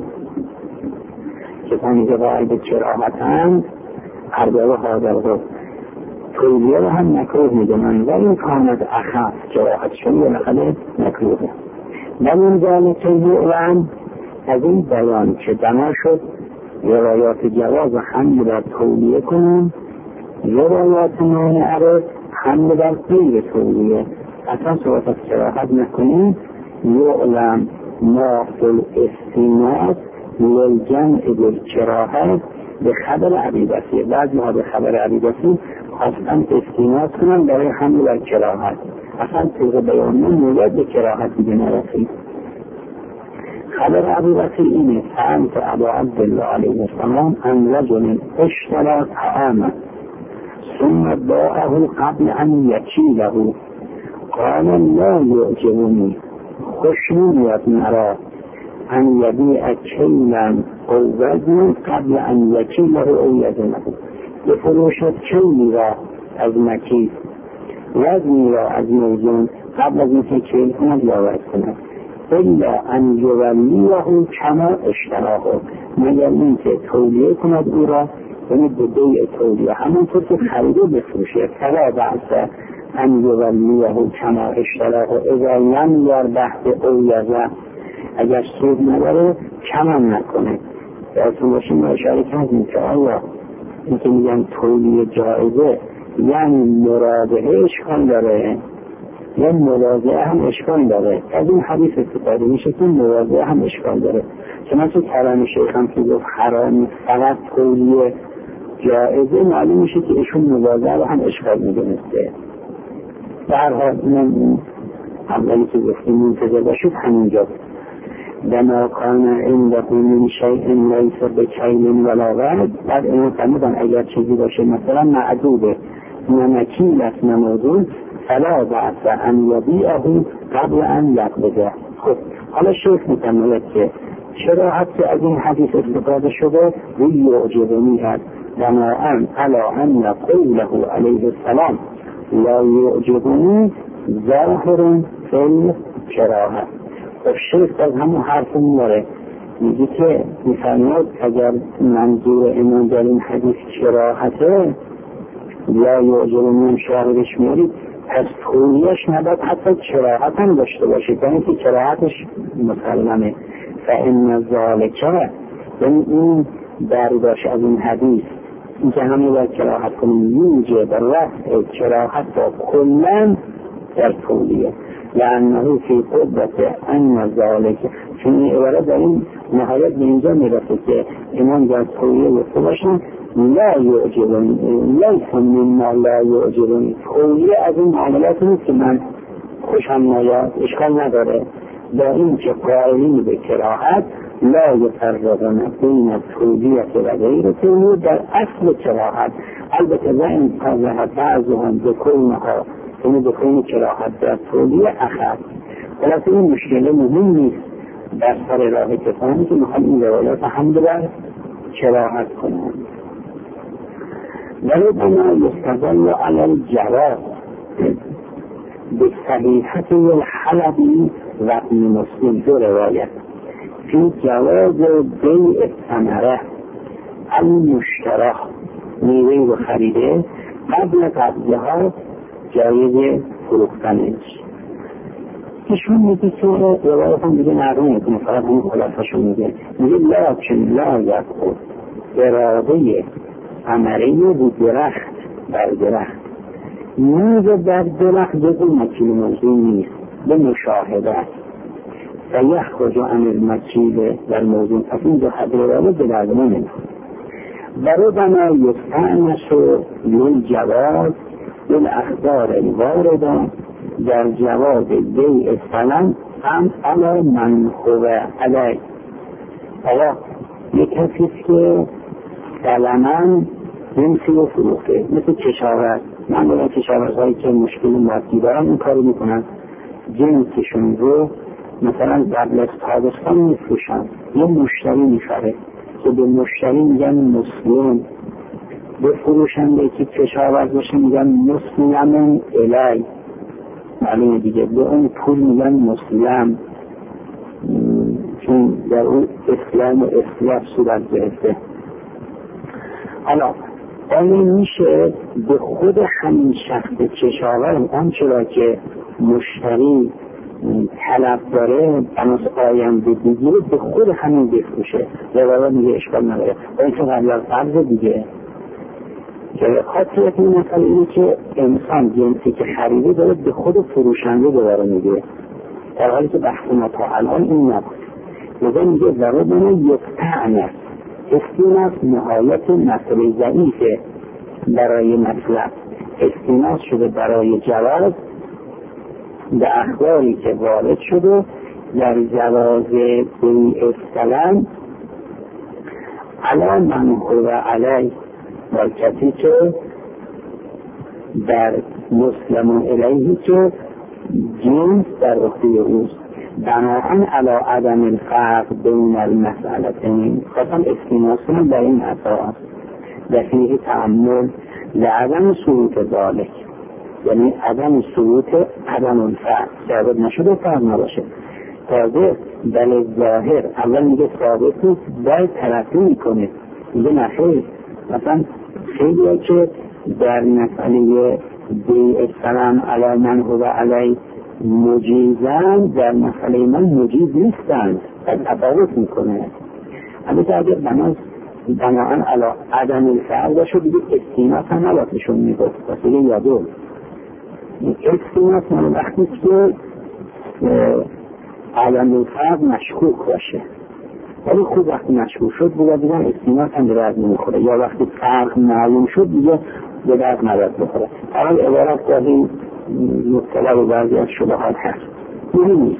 کسانی که قائل کراهت هم ارباب هذا القول تولیه رو هم مکروه میدونن و این کانت اخف کراهتشون یه نقل مکروهه. نمون ذالک یعلم از این بیان که بنا شد روایات جواز حمل بر تولیه کنیم، روایات مانعه رو حمل بر غیر تولیه اصلا صحبت از کراهت نکنیم. یعلم ما فی الاستیناس للجمع بالکراهه به خبر ابی بصیر. بعضی ها به خبر ابی بصیر خواستن استیناس کنن برای حمل بر کراهت، اصلا طور بیان نموید به کراهت دیگه نرسید. خبر ابی بصیر اینه فهمت ابا عبدالله علیه السلام ان رجل اشترى طعاما ثم باعه قبل ان یکیله قال لا یعجبنی خوش نمیاد مرا ان یبیع کیلا او وزن قبل ان یکیله او یزنه، بفروشد کیلی را از مکیل وزنی را از موزون قبل از اینکه کیل کند یا وزن کند، الا ان یولیه کما اشتراه، مگر اینکه تولیه کند او را، یعنی به بیع تولیه همونطور که خریده بفروشه. فلا بأس ان یولیه کما اشتراه اذا لم یربح بعوضه، اگر سود نداره کم نکنه. درستون باشیم ما اشاره کردیم که آیا این که میگن تولیه جایزه یعنی مراجعه اشکال داره یا مراجعه هم اشکال داره؟ از این حدیث استفاده میشه که مراجعه هم اشکال داره. چنانچه کلام شیخ هم که گفت حرام فقط تولیه جایزه، معلوم میشه که ایشون مراجعه رو هم اشکال میدونسته. در حال این اولی که گفتیم منتظر باشید همینجا دما کان عنده من شیء لیس بکیل ولا وزن. بعد اینو فرمودن اگر چیزی باشه مثلا معدوده نه مکیل است نه موزون فلا بأس ان یبیعه قبل ان یقبضه. خب حالا شیخ می‌فرماید که چرا حتی از این حدیث استفاده شده روی یعجبنی هست بناءً علی ان قوله علیه السلام لا یعجبنی ظاهر فی الکراهه. خب شیخ از همون حرف میاره، میگه که میفرماید اگر منظور امام در این حدیث کراهته یا یعجبنی شاهدش میارید، پس تولیهش نباید حتی کراهت هم داشته باشه، یعنی که کراهتش مسلمه. فإن ذالک، یعنی این برداشت از این حدیث این که همه باید کراهت کنیم یوجب رفع کراهت با کلن در تولیه، لأنه فی قدرت ان ذالک، چون این عبارت در این نهایت به اینجا میرسه که ایمان در تولیه گفته باشن لا یعجبنی لیس مما لا یعجبنی، تولیه از این معاملات نیست که من خوشم نیاد اشکال نداره، با این که قائلین به کراهت لا یفرقون بین تولیه و غیر تولیه در اصل کراهت. البته و این قضاها بعضهم بکنها یعنی بکن کراهت در تولیه اخر، ولی این مشکل مهم نیست در سر راه کسانی که میخوان این روایات حمل بر کراهت کنند. ولی بنا یستدل علی الجواز بصحیحة الحلبی و ابن مسلم، دو روایت فی جواز بیع الثمره المشترى، میوه رو خریده قبل قبضها جایز فروختنش. ایشون میگه که روایت هم دیگه معلوم میکنه، فقط همین خلاصه‌شو میگه لکن لا یقود اراده ثمره بود درخت بر درخت، میوه بر درخت جزو مکیل موضوع نیست به مشاهده است فیخرج عن المکیل در موضوع، پس این دو حد روایت به درد ما نمیخوره. برابنا یستأنس للجواز بالاخبار الوارده در جواز بیع سلم هم علی من هو علی. حالا یک کسیست که سلمن جنسی رو فروخته، مثل کشاورز. من دارم کشاورزهایی که مشکل مادی دارن این کارو میکنن، جنسشون رو مثلا قبل از تابستان میفروشن، یه مشتری میخره که به مشتری میگن مسلم، به فروشنده که کشاورز باشه میگن مسلمن الی، معلومه دیگه، به اون پول میگن مسلم، چون در اون اسلام و اصلاف صورت گرفته. حالا آیا میشه به خود همین شخص کشاورز آنچه را که مشتری طلب داره بناس آینده بگیره به خود همین بفروشه؟ یا میگه اشکال نداره، این که قبل از قبض دیگه. که خاطرت این مسئله اینه که انسان جنسی که خریده داره به خود فروشنده دوباره میگه، در حالی که بحث ما تا الان این نبود. لذا میگه ضرورانه یک تعنیت استیناس نهایت مسئله ضعیفه برای مطلب، استیناس شده برای جواز به اخباری که وارد شده در جواز بیع سلم علی من هو علی، و کسی که در مسلمون الیهی که جنس در عهده اوست، بناهن علی عدم الفرق بین المسئلتین. خواستم استیناسون در این اساس دفعه تعمل لعدم ثبوت ذالک، یعنی عدم ثبوت عدم الفرق، ثابت نشده فرق نباشه. تازه بل ظاهر اول میگه ثابت نیست، باید ترقی میکنه، میگه نخیر. مثلا خیلی ها که در مسئله بیع سلم علی من هو علی مجیزن، در مسئله من مجیز نیستن، از تفاوت میکنه. البته اگر بناهن علی عدم الفعل باشه دیگه استیناس هم نباتشون میگفت، واسه یادو استیناس من وقتی که عدم الفعل مشکوک باشه، ولی خوب وقتی مشکوک شد بگه دیگه استیناس هم به درد نمیخوره، یا وقتی فرق معلوم شد دیگه به درد نباید بخوره. اول عبارت داریم مبتلا و بعضی از شبهات هست، مهم نیست.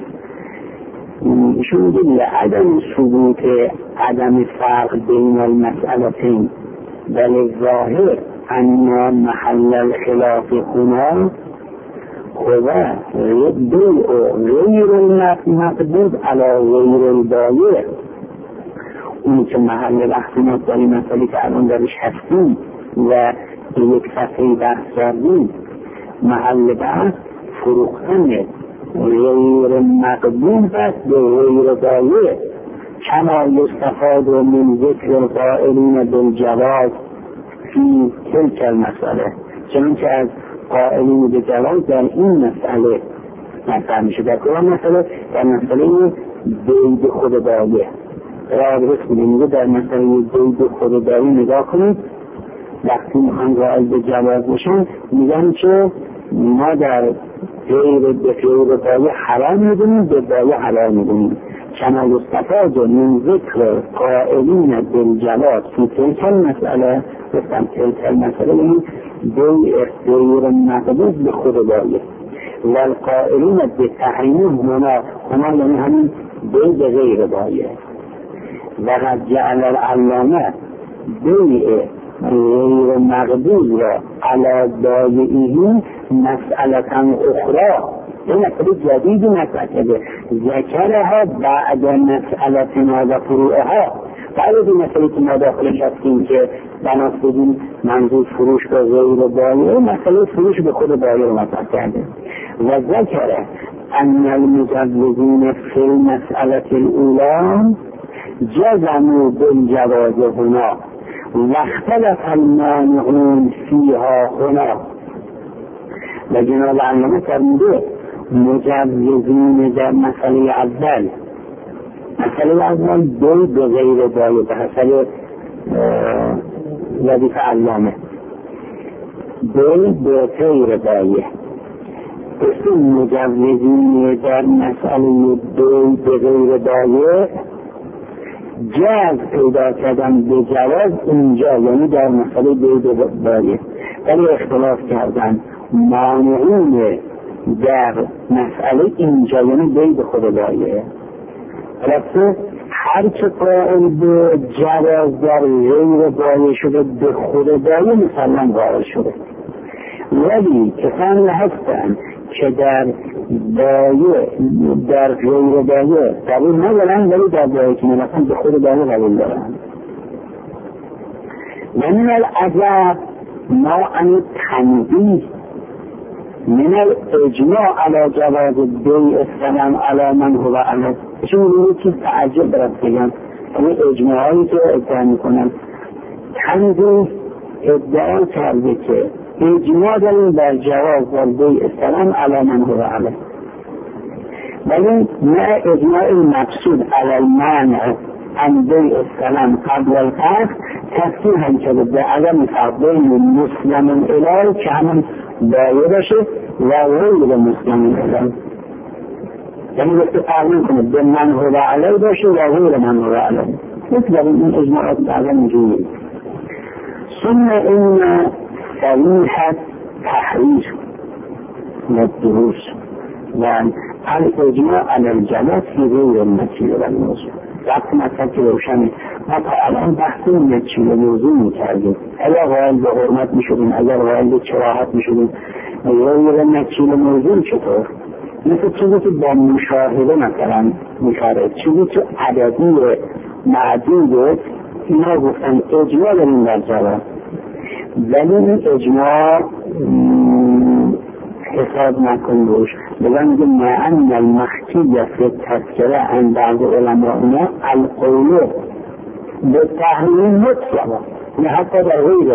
ایشون میگه عدم ثبوت عدم فرق بین المسئلتین بل ظاهر ان محل الخلاف هنا هو بیع غیر المقبوض علی غیر البایع. اونی که محل بحث ما داریم مسئله که الان درش هستیم و یک صفحه بحث کردیم، محل بحث فروختن غیر مقبول بست به غیر بایع، کما یستفاد من ذکر القائلین بالجواز فی تلک المسئله، چنانچه از قائلین بالجواز در این مسئله مطرح میشه. در کدام مسئله؟ در مسئله بیع به خود بایع. میگه در مسئله بیع به خود بایع نگاه کنید، وقتی میخوان قائل به جواز بشن میگن که ما در غیر به غیر بایع حلال میدونیم، به بایع حلال میدونیم. کما یستفاد من ذکر قائلین بالجواز فی تلک المسئله، گفتم تلک المسئله یعنی بیع غیر مقبول به خود بایع، و القائلین به تحریم هنا یعنی همین بیع به غیر بایع. و قد جعل العلامه بیع غیر مقبول را علی بایعه مسئلة اخرى، این مسئله جدیدی مطرح کرده، ذکرها بعد مسئلتنا و فروعها، بعد از این مسئله که ما داخلش هستیم که بناس بدیم منظور فروش به غیر بایع، مسئله فروش به خود بایع رو مطرح کرده. و ذکر ان المجوزین فی المسئله الاولی جزموا بالجواز هنا و اختلف المانعون فیها هنا. و جناب علامه فرموده مجوزین در مسئله اول، مسئله اول بیع به غیر بایع به حسب وظیفه علامه، بیع به غیر بایع. اسم مجوزین در مسئله بیع به غیر بایع جاز پیدا کردن به جواز اینجا، یعنی در مسئله بیع به بایع، ولی اختلاف کردن مانعون در مسئله اینجا یعنی بید خود دایه. البته هر چه قائل به جواز در غیر دایه شده به خود دایه مسلم قائل شده، ولی کسانی هستن که در دایه در غیر دایه قبول ندارن ولی در دایه که مثلا به خود دایه قبول دارن. من العجب ما ان تنبیه من الاجماع على جواز بیع الصنم على من هو علیه. چون یه چیز تعجب برد بگم، این اجماعی که ادعا میکنن تنبیه ادعا کرده که اجماع داریم در جواز در بیع الصنم على من هو علیه، ولی نه اجماع المقصود علی المنع عن بیع الصنم قبل القصد تفسیر هم کرده به عدم فرق بین مسلم الیه که همون دایه باشه و غیر مسلم الیه، یعنی وقتی فرق کنه به من هو علیه باشه و غیر من هو علیه. مثل این اجماعات بعضا اینجوری. ثم این صریح تحریر و دروس و الاجماع علی الجواز فی غیر المسیح و الموضوع. وقتی مثلا که روشنه ما تا الان بحث نچیل موضوع میکردیم، اگر قائل به حرمت میشدیم، اگر قائل به کراهت میشدیم، غیر نچیل موضوع چطور؟ مثل چیزی که با مشاهده مثلا میکاره، چیزی که عددی معدوده، اینا گفتن اجماع داریم در جواز، ولی این اجماع حساب نکن روش. بگم میگه معن المحکی فی تذکره عن بعض علمائنا القول به تحریم مطلقا، نه حتی در غیر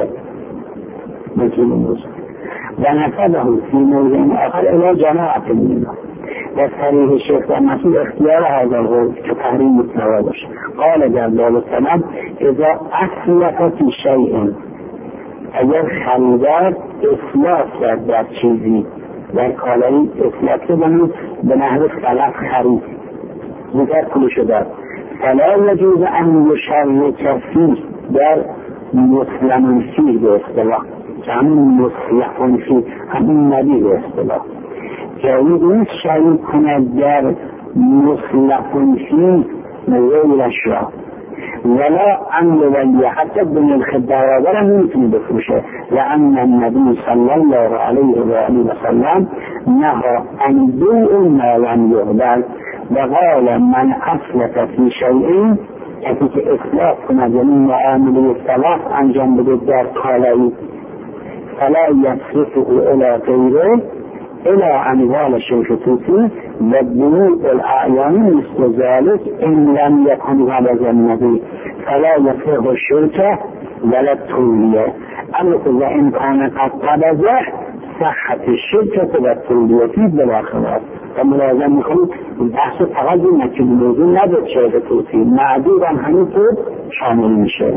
مثل موضوع و نسبه فی موضع آخر الی جماعت منها. و صریح شیخ و مسعود اختیار هذا القول که تحریم مطلقا باشه. قال در باب السلام اذا اصلف فی شیء، اگر خریدار اصلاح کرد در چیزی در کالایی اصلاح کردن به نحو خلق خرید دیگر پولش داد، فلا یجوز ان یشرک فیه در مسلم فیه به اصطلاح که همون مسلم فیه همون نبی به اصطلاح جایز نیست شریک کند در مسلم فیه غیرش را، ولا عمل ولی حتی بین الخداوادر هم نمیتونی بفروشه. لأن النبی صلی الله علیه و آله و سلم نهى عن بیع ما لم یقبل و قال من اصلف فی شیء، کسی که اصلاح کند یعنی معامله صلاح انجام بده در کالایی فلا یصرفه الی غیره الى اموال شیخ توسی و بنوع الاعیان مثل ذلك ان لم یکن غلظ النبی فلا یصح الشرک ولا التولیه. اما اذا امکان قد قبضه صحت الشرک و التولیه فی بلا خلاف. و ملازم میکنید بحث فقط این نکل موضوع نداد شیخ توسی معدود هم همینطور شامل میشه.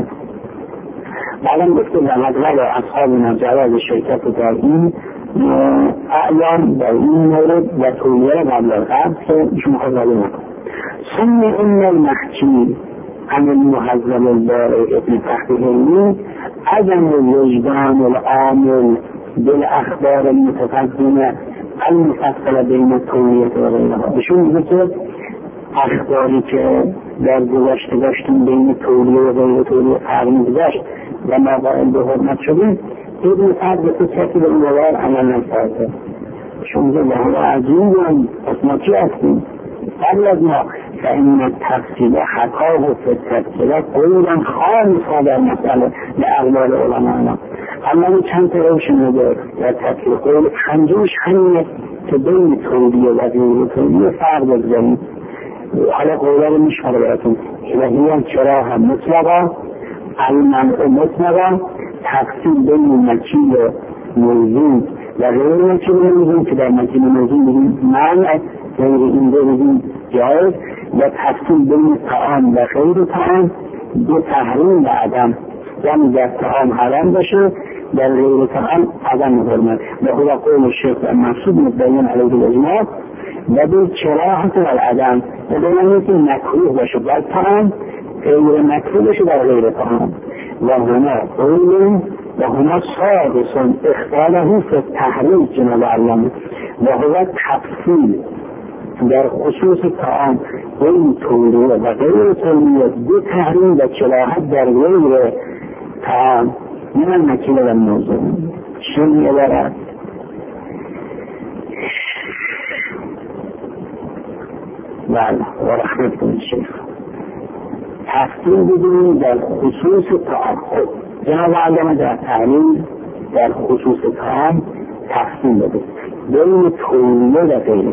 بعدم گفته لمدغل اصحابنا جواز شرکت در این اعیان در این مورد و تولیه قبل القبض که ایشون خواهد نکن. ثم ان المحکی عن المحذب البارع ابن تحقیقی عدم وجدان العامل بالاخبار المتقدمه المفصله بین التولیه و غیرها. ایشون میگه که اخباری که در گذشته داشتیم بین تولیه و غیر تولیه فرق میگذاشت و ما قائل به حرمت شدیم، ابن فرد به تو کسی به اونوار عمل نکرده. شما میگه لحظه عجیبیم پس ما چی هستیم؟ قبل از ما فإن تفصیل حقاه و تذکره قولا خالصا در مسئله به اقوال علماء. اما چند تا رو شنیده در تفصیل قول پنجمش همینه که بین تولیه و غیر تولیه فرق بگذاریم. حالا قولا رو میشماره براتون و هیان چرا هم مطلقا المنع مطلقا تفصیل بین مکیل موضوع و غیر مکیل موضوع که در مکیل موضوع بگیم منع غیر این دو بگیم جایز و تفصیل بین طعام و غیر طعام دو تحریم و عدم، یعنی در طعام حرام باشه در غیر طعام عدم حرمت. و هو قول الشیخ المقصود مبین علیه الاجماع و دو چراحت و العدم و دو که مکروه باشه در طعام غیر مکروه باشه در غیر طعام. و هنا قول و هنا صادسون اختاله فی التحریم جناب علامه و هو تفصیل در خصوص طعام این تولیه و غیر تولیه دو تحریم و کراهت در غیر طعام من المکیل و الموضوع چه میبرد؟ بله و رحمت کنید شیخ تفصیل بدونیم در خصوص طعام. خود جناب علامه در تحریم در خصوص طعام تفصیل بده بین تولیه و غیر تولیه.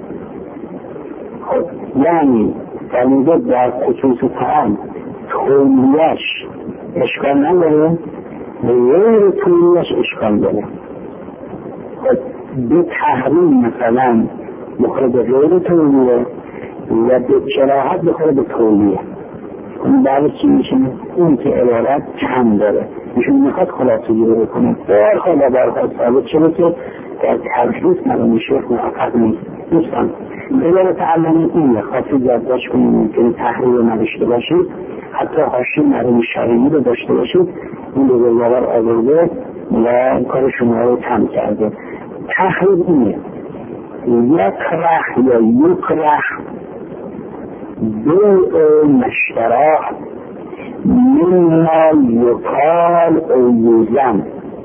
خب یعنی فهمیده در خصوص طعام تولیهش اشکال نداره و غیر تولیهش اشکال داره. خب به تحریم مثلا بخوره به غیر تولیه و به کراهت بخوره به تولیه. اون بعد چی میشه؟ اون که عبارت کم داره میشون میخواد خلاصه گیره بکنه برخواد ثابت شده که در ترخیص مرمون شیخ محقق نیست. دوستان عبارت علمی اینه خاصی یادداشت کنید ممکنه تحریر نداشته باشید حتی حاشیه مرمون شرعی رو داشته باشید این بزرگوار آورده و کار شما رو کم کرده. تحریر اینه یکره یا یکره بیع مشتراه مما یقال او یوزن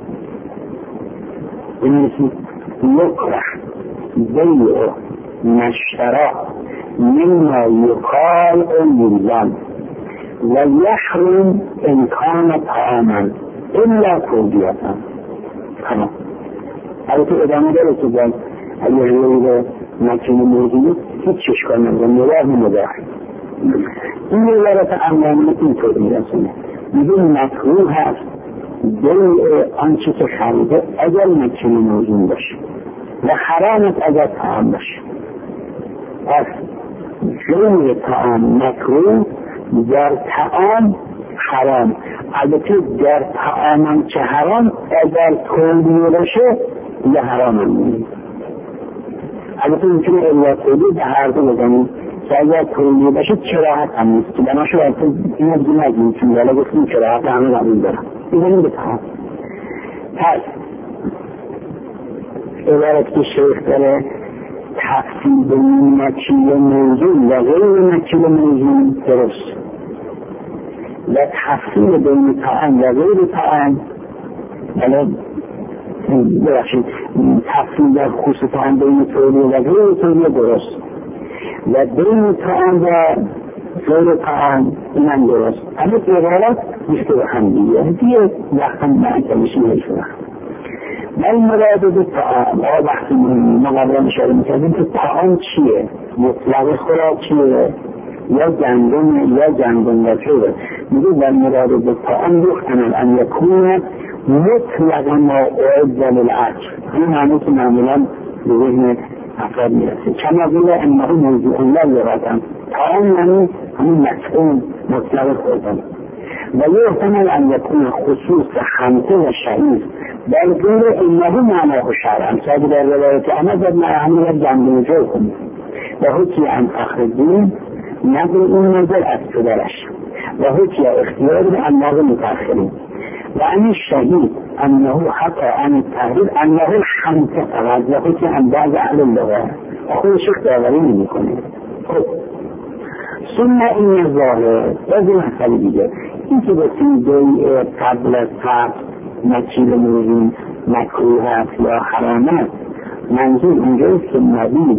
یکره بیع مشتراه مما یقال او یوزن و یحرم امکان طعاما الا تولیتا. تمام. البته ادامه داره که باید اگر روی مکین موضوعی هیچ اشکال نداره مباح این عبارت عمانی اینطور میرسونه میگه مکروه هست بیع آنچه که خریده اگر مکین موضوع باشه و حرام است اگر طعام باشه. پس جوی طعام مکروه در طعام حرام. البته در طعام که حرام اگر تولیه باشه یه حرام هم البته میتونه الا تولیه به هر دو بزنیم که اگر تولیه باشه کراهت هم نیست که بناشه وقتی این از دو نگیم چون بالا گفتیم کراهت همه قبول دارم بزنیم به طعام. پس عبارت که شیخ داره تفصیل بین مکیل موضوع و غیر مکیل موضوع درست و تفصیل بین طعام و غیر طعام ببخشید تفصیل در خصوص طعام بین تولیه و غیر تولیه درست و بین طعام و غیر طعام اینم درست. اما عبارت میشه به هم دیگه وقتا معتبشی هیچ وقت من مراد به طعام وقتی ما قبلا اشاره میکردیم که طعام چیه؟ مطلق خوراک چیه؟ یا گندم یا گندم نچوره. میگه در مراد به طعام یحتمل ان یکون مطلق ما اعد للعجل. این معنی که معمولا به ذهن افراد میرسه کما قیل انه موضوع لا یرادن طعام یعنی همون مطعوم مطلق خوردن و یحتمل ان یکون خصوص خمسه و شعیر بل غیر انه معناه شرعا که اگه در روایت احمد ابن احمد گندم جو کنید و حکی عن فخرالدین نقل این نظر از پدرش و حکی اختیار به انواع متأخرین و ان شهید انه حتی عن التحریر انه خمسه فقط و حکی عن بعض اهل اللغه خود شیخ داوری نمی‌کنه. خب ثم این ظاهر از این مسئله دیگه این که بسیم دوی قبل از فرق مکیل موضوع مکروه هست یا حرام است منظور اونجایست که نبی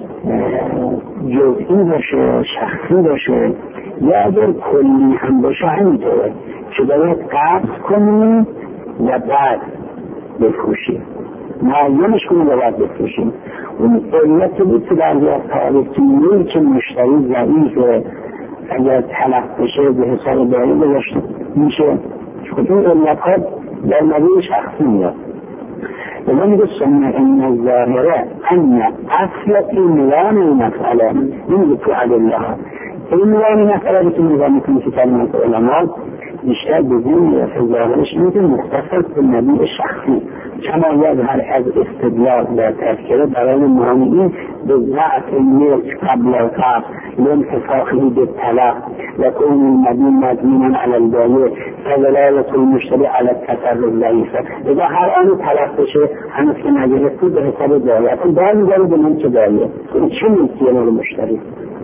جزئی باشه شخصی باشه یا اگر کلی هم باشه همینطوره که باید قبض کنیم و بعد بفروشیم معینش کنیم و بعد بفروشیم. اون علت بود که در یک تعریفی که مشتری ضعیفه اگر تلف بشه به حساب داری گذاشته میشه. خود این علت ها در نوع شخصی میاد. اما میگه سنه این الظاهره ان اصل عنوان مسئله نمیگه تو ادله ها عنوان مسئله که نگاه میکنی که کلمات علما بیشتر به ذهن ظاهرش میگه مختصر به نبی شخصی کما یظهر از استدلال در تذکره برای مانعین به ضعف ملک قبل القبض لانتفاخه بالطلب و کون المدین مضمونا علی البایع فولایة المشتری علی التصرف ضعیفه. اذا هر آن طلب بشه هنوز که نگرفته به حساب بایع، اصلا برمیگره به ملک بایع. چه ملکیه مال مشتری؟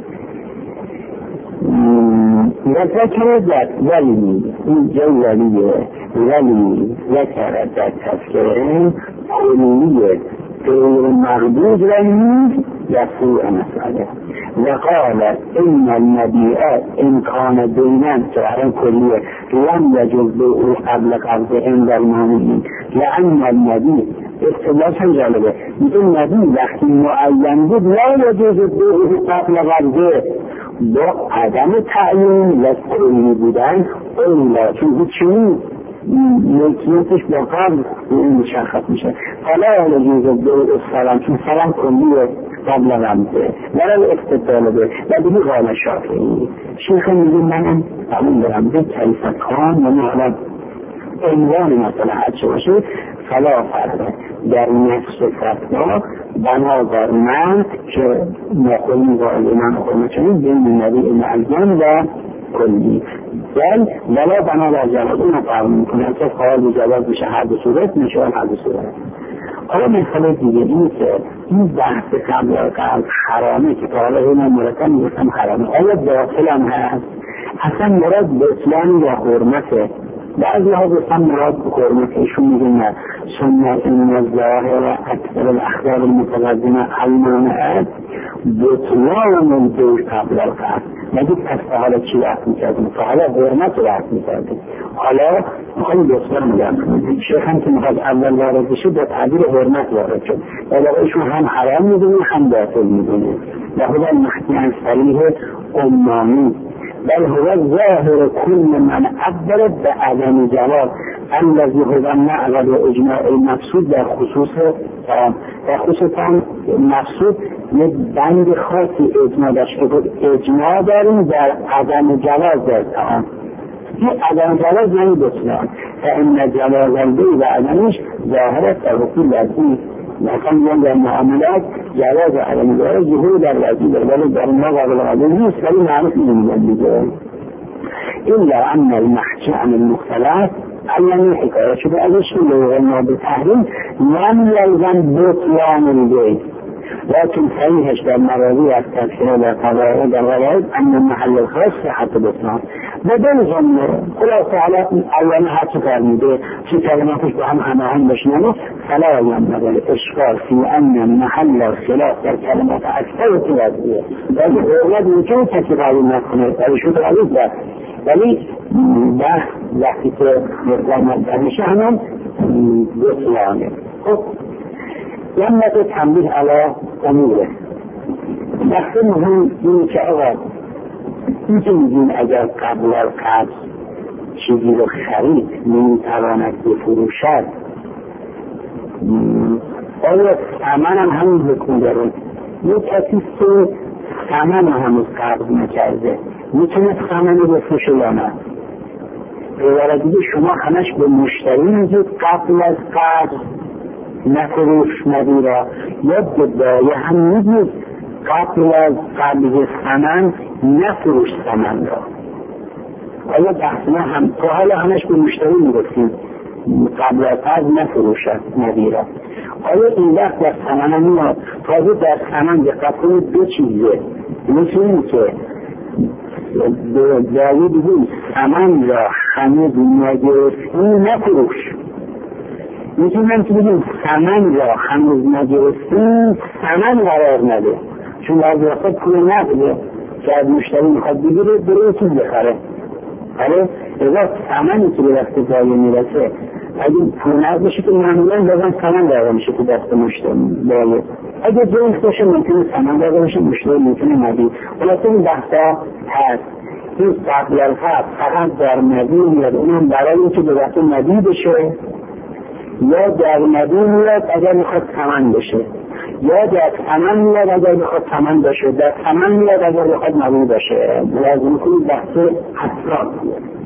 ذکر در ولی اینجا ولی ذکر در تذکره کلیه غیر مردود ولی یفوع مسئله و قال این المبیعات امکان دینن سوارن کلیه لم یجوز به او قبل قبض این در مانعین لان المبیع اصطلاح هم جالبه میگه نبی وقتی معین بود لا یجوز به او قبل قبضه با عدم تعیین و کلی بودن اولا چون چون ملکیتش با قبل مشخص میشه. حالا یجوز به او سلام چون سلام کلیه قبل قبضه برای استدلال به و دیگه قال شافعی شیخ میگه منم قبول دارم به کیفکان و حالا عنوان مثلا هرچه باشه فلا فرقه در نفس فتوا بنابر من که ناخونی قائل من خونی چنین بین نبی معلم و کلی بل ولا بنابر جواز اون قبول میکنه که قائل جواز میشه هر دو صورت میشه هر دو صورت. حالا مثلا دیگه این که این بحث قبل قبل حرامه که تا حالا این مرتب میگفتم حرامه آیا باطل هم هست؟ اصلا مراد بطلان یا حرمته؟ بعضی ها گفتن مراد حرمت ایشون میگه نه سنت این الظاهر اکثر الاخبار المتقدمه المانعه بطلان البیع قبل القبض. نگید پس حالا چی وقت میکردیم؟ حالا حرمت وقت میکردیم. حالا میخوایم بسیار میگم شیخ هم که میخواد اول وارد بشه با تعبیر حرمت وارد شد ولی ایشون هم حرام میدونه هم باطل میدونه و هو المحکی عن صریح امامی بل هو ظاهر كل من عبر بعدم جواز الذي هو النعل و اجماع المقصود در خصوص مقصود یک بند خاصی اجماع داشت که بود اجماع داریم در عدم جواز در تعام این عدم جواز یعنی بطلان فإن جواز البیع و عدمش ظاهرت در حکم لازم مثلا میگم در معاملات جواز عدم جواز ظهور در وجیب ولی در ما قابل قبول نیست ولی معروف نمیگن دیگه الا ان المحکی عن المختلف یعنی حکایت شده ازش لغنا به تحریم لم یلزم بطلان البیع لكن صحیحش در مراضی از تذکره در قواعد در قواعد ان محل الخاص حتی بطلان بدل ظنه خلاصه حالا اولا حتی فرمیده چه کلماتش با هم هماهنگ بشنه فلا ینبغی الاشکال فی ان محل الخلاف در کلمات اکثر توضیحه ولی اولاد میتونه کسی قبول نکنه ولی شد قبول دست ولی بحث وقتی که مطلب میشه همون بطلانه. خب یمت تنبیه علا اموره بحث مهم اینه که آقا این که میگیم اگر قبل القبض چیزی رو خرید نمیتواند بفروشد آیا ثمن هم همین حکم داره؟ یه کسی که ثمن هنوز قبض نکرده میتونه ثمن رو بفروشه یا نه؟ به دیگه شما همش به مشتری میگید قبل از قبض نفروش ندیرا یا به بایع هم میگید قبل از قبض ثمن نفروش ثمن را. آیا بحثنا هم تا حالا همش به مشتری میگفتیم قبل از قبض نفروشد ندیرا آیا این وقت در ثمن میاد تازه در ثمن دقت کنید دو چیزه میتونیم که دایی بگیم ثمن را هنوز نگرفتیم نفروش میتونم که بگیم ثمن را هنوز نگرفتیم ثمن قرار نده چون بعضی وقتا پول نبوده که از مشتری میخواد بگیره بره چیز بخره ولی اذا ثمنی که به دست بایع میرسه اگه پول نباشه که معمولا بازم ثمن داده میشه که دست مشتری بایع اگه جنس باشه ممکنه ثمن داده باشه مشتری ممکنه ندید ولی این بحثا هست این قبل القبض فقط در مدی میاد اونم برای اینکه به وقت مدی بشه یا در مدی میاد اگر میخواد ثمن بشه یا در ثمن میاد اگر میخواد ثمن بشه در ثمن میاد اگر میخواد مدی بشه لازم کنید بحث حساسیه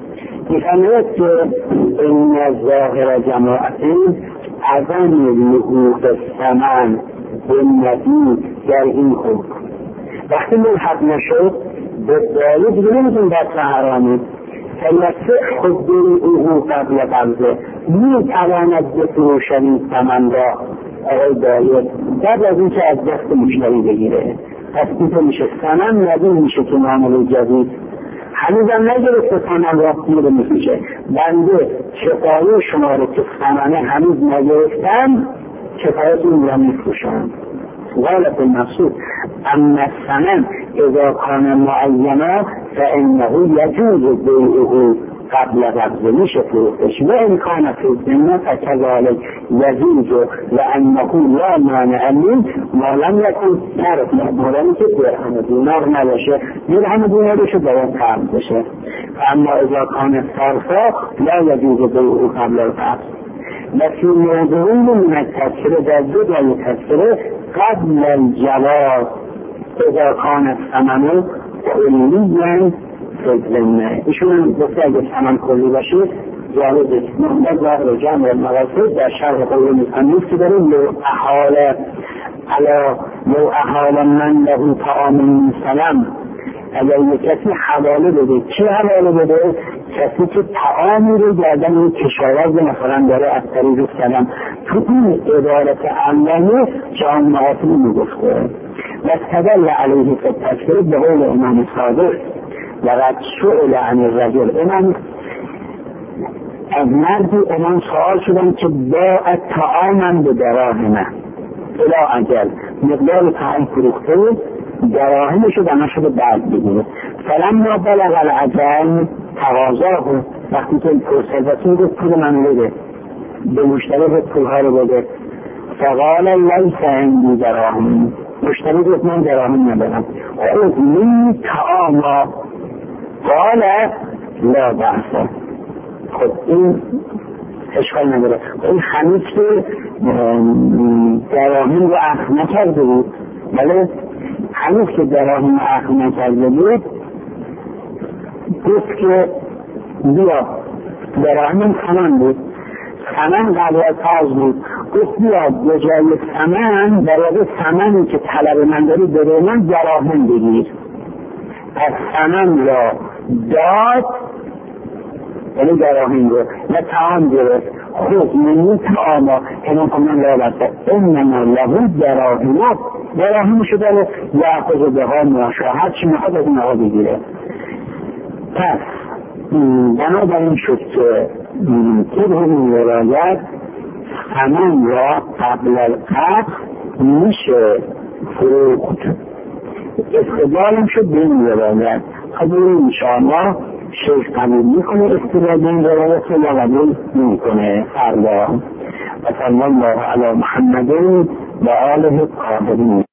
می‌فرماید که این ظاهر جماعتین عدم لحوق ثمن بالنبی در این حکم وقتی ملحق نشد به دلیل دیگه نمیتون دست حرامی فیصح خود بیعه قبل قبضه میتواند بفروشنی ثمن را آقای دایر بعد از اینکه از دست مشتری بگیره پس دیگه میشه ثمن ندون میشه که معامله جدید هنوزم نگرفته ثمن را میره میشه بنده شفایه شما رو که ثمنه هنوز نگرفتم شفایت اون را میفروشم غالب المقصود اما الثمن اذا كان معینا فانه یجوز بیعه قبل قبضه میشه فروختش و امکان فروختن فکذالک یجوز لانه لا مانع منه ما لم یکن صرف مادامی که درهم دینار نباشه درهم دینار بشه باید قبض بشه اما اذا كان صرفا لا یجوز بیعه قبل القبض لكن موضوعی من التذکره در دو جای تذکره قبل الجواز اذا كان الثمن کلیا فضلنه ایشون گفته اگه ثمن کلی باشه جالبه محمد ظاهر جمع المقاصد در شرح قول مصنف که داریم لو احال من له طعام من سلم اگر یک کسی حواله بده چه حواله بده؟ کسی که طعامی رو گردن یک کشاورز مثلا داره از طریق سلم تو این عبارت علمه جان معاصلی میگفته و استدل علیه فی التذکره به قول امام صادق لقد سئل عن الرجل امام از مردی امام سوال شدن که باع طعاما به دراهمه الی اجل مقدار طعام فروخته دراهمش رو دانه شده بعد بگیره فلما بلغ العجل تقاضاه وقتی که پرسلوتی رو پول من بده به مشتری رو پولها رو بده فقال لیس عندی دراهم مشتری رو من دراهم ندارم خود من طعاما قال لا بحثا خب این اشکال نداره این هنوز که دراهم رو اخذ نکرده بود بله هنوز که دراهم اخذ نکرده بود گفت که بیا دراهم ثمن بود ثمن قبل از قرض بود گفت بیا به جای ثمن برای ثمنی که طلب من داری به من دراهم بگیر از ثمن را داد یعنی دراهم رو نه طعام گرفت خود منی طعاما همون کنم را بسته انما لهو دراهمشو داره یأخذ بها ماشا هر چی میخواد از اینها بگیره پس بنابراین شد که طبق این ولایت ثمن را قبل القبض میشه فروخت استدلالم شد به این ولایت قبول انشاءالله شیخ قبول میکنه استدلال به این ولایت رو یا قبول میکنه فردا و صلی الله علی محمد و آله الطاهرین.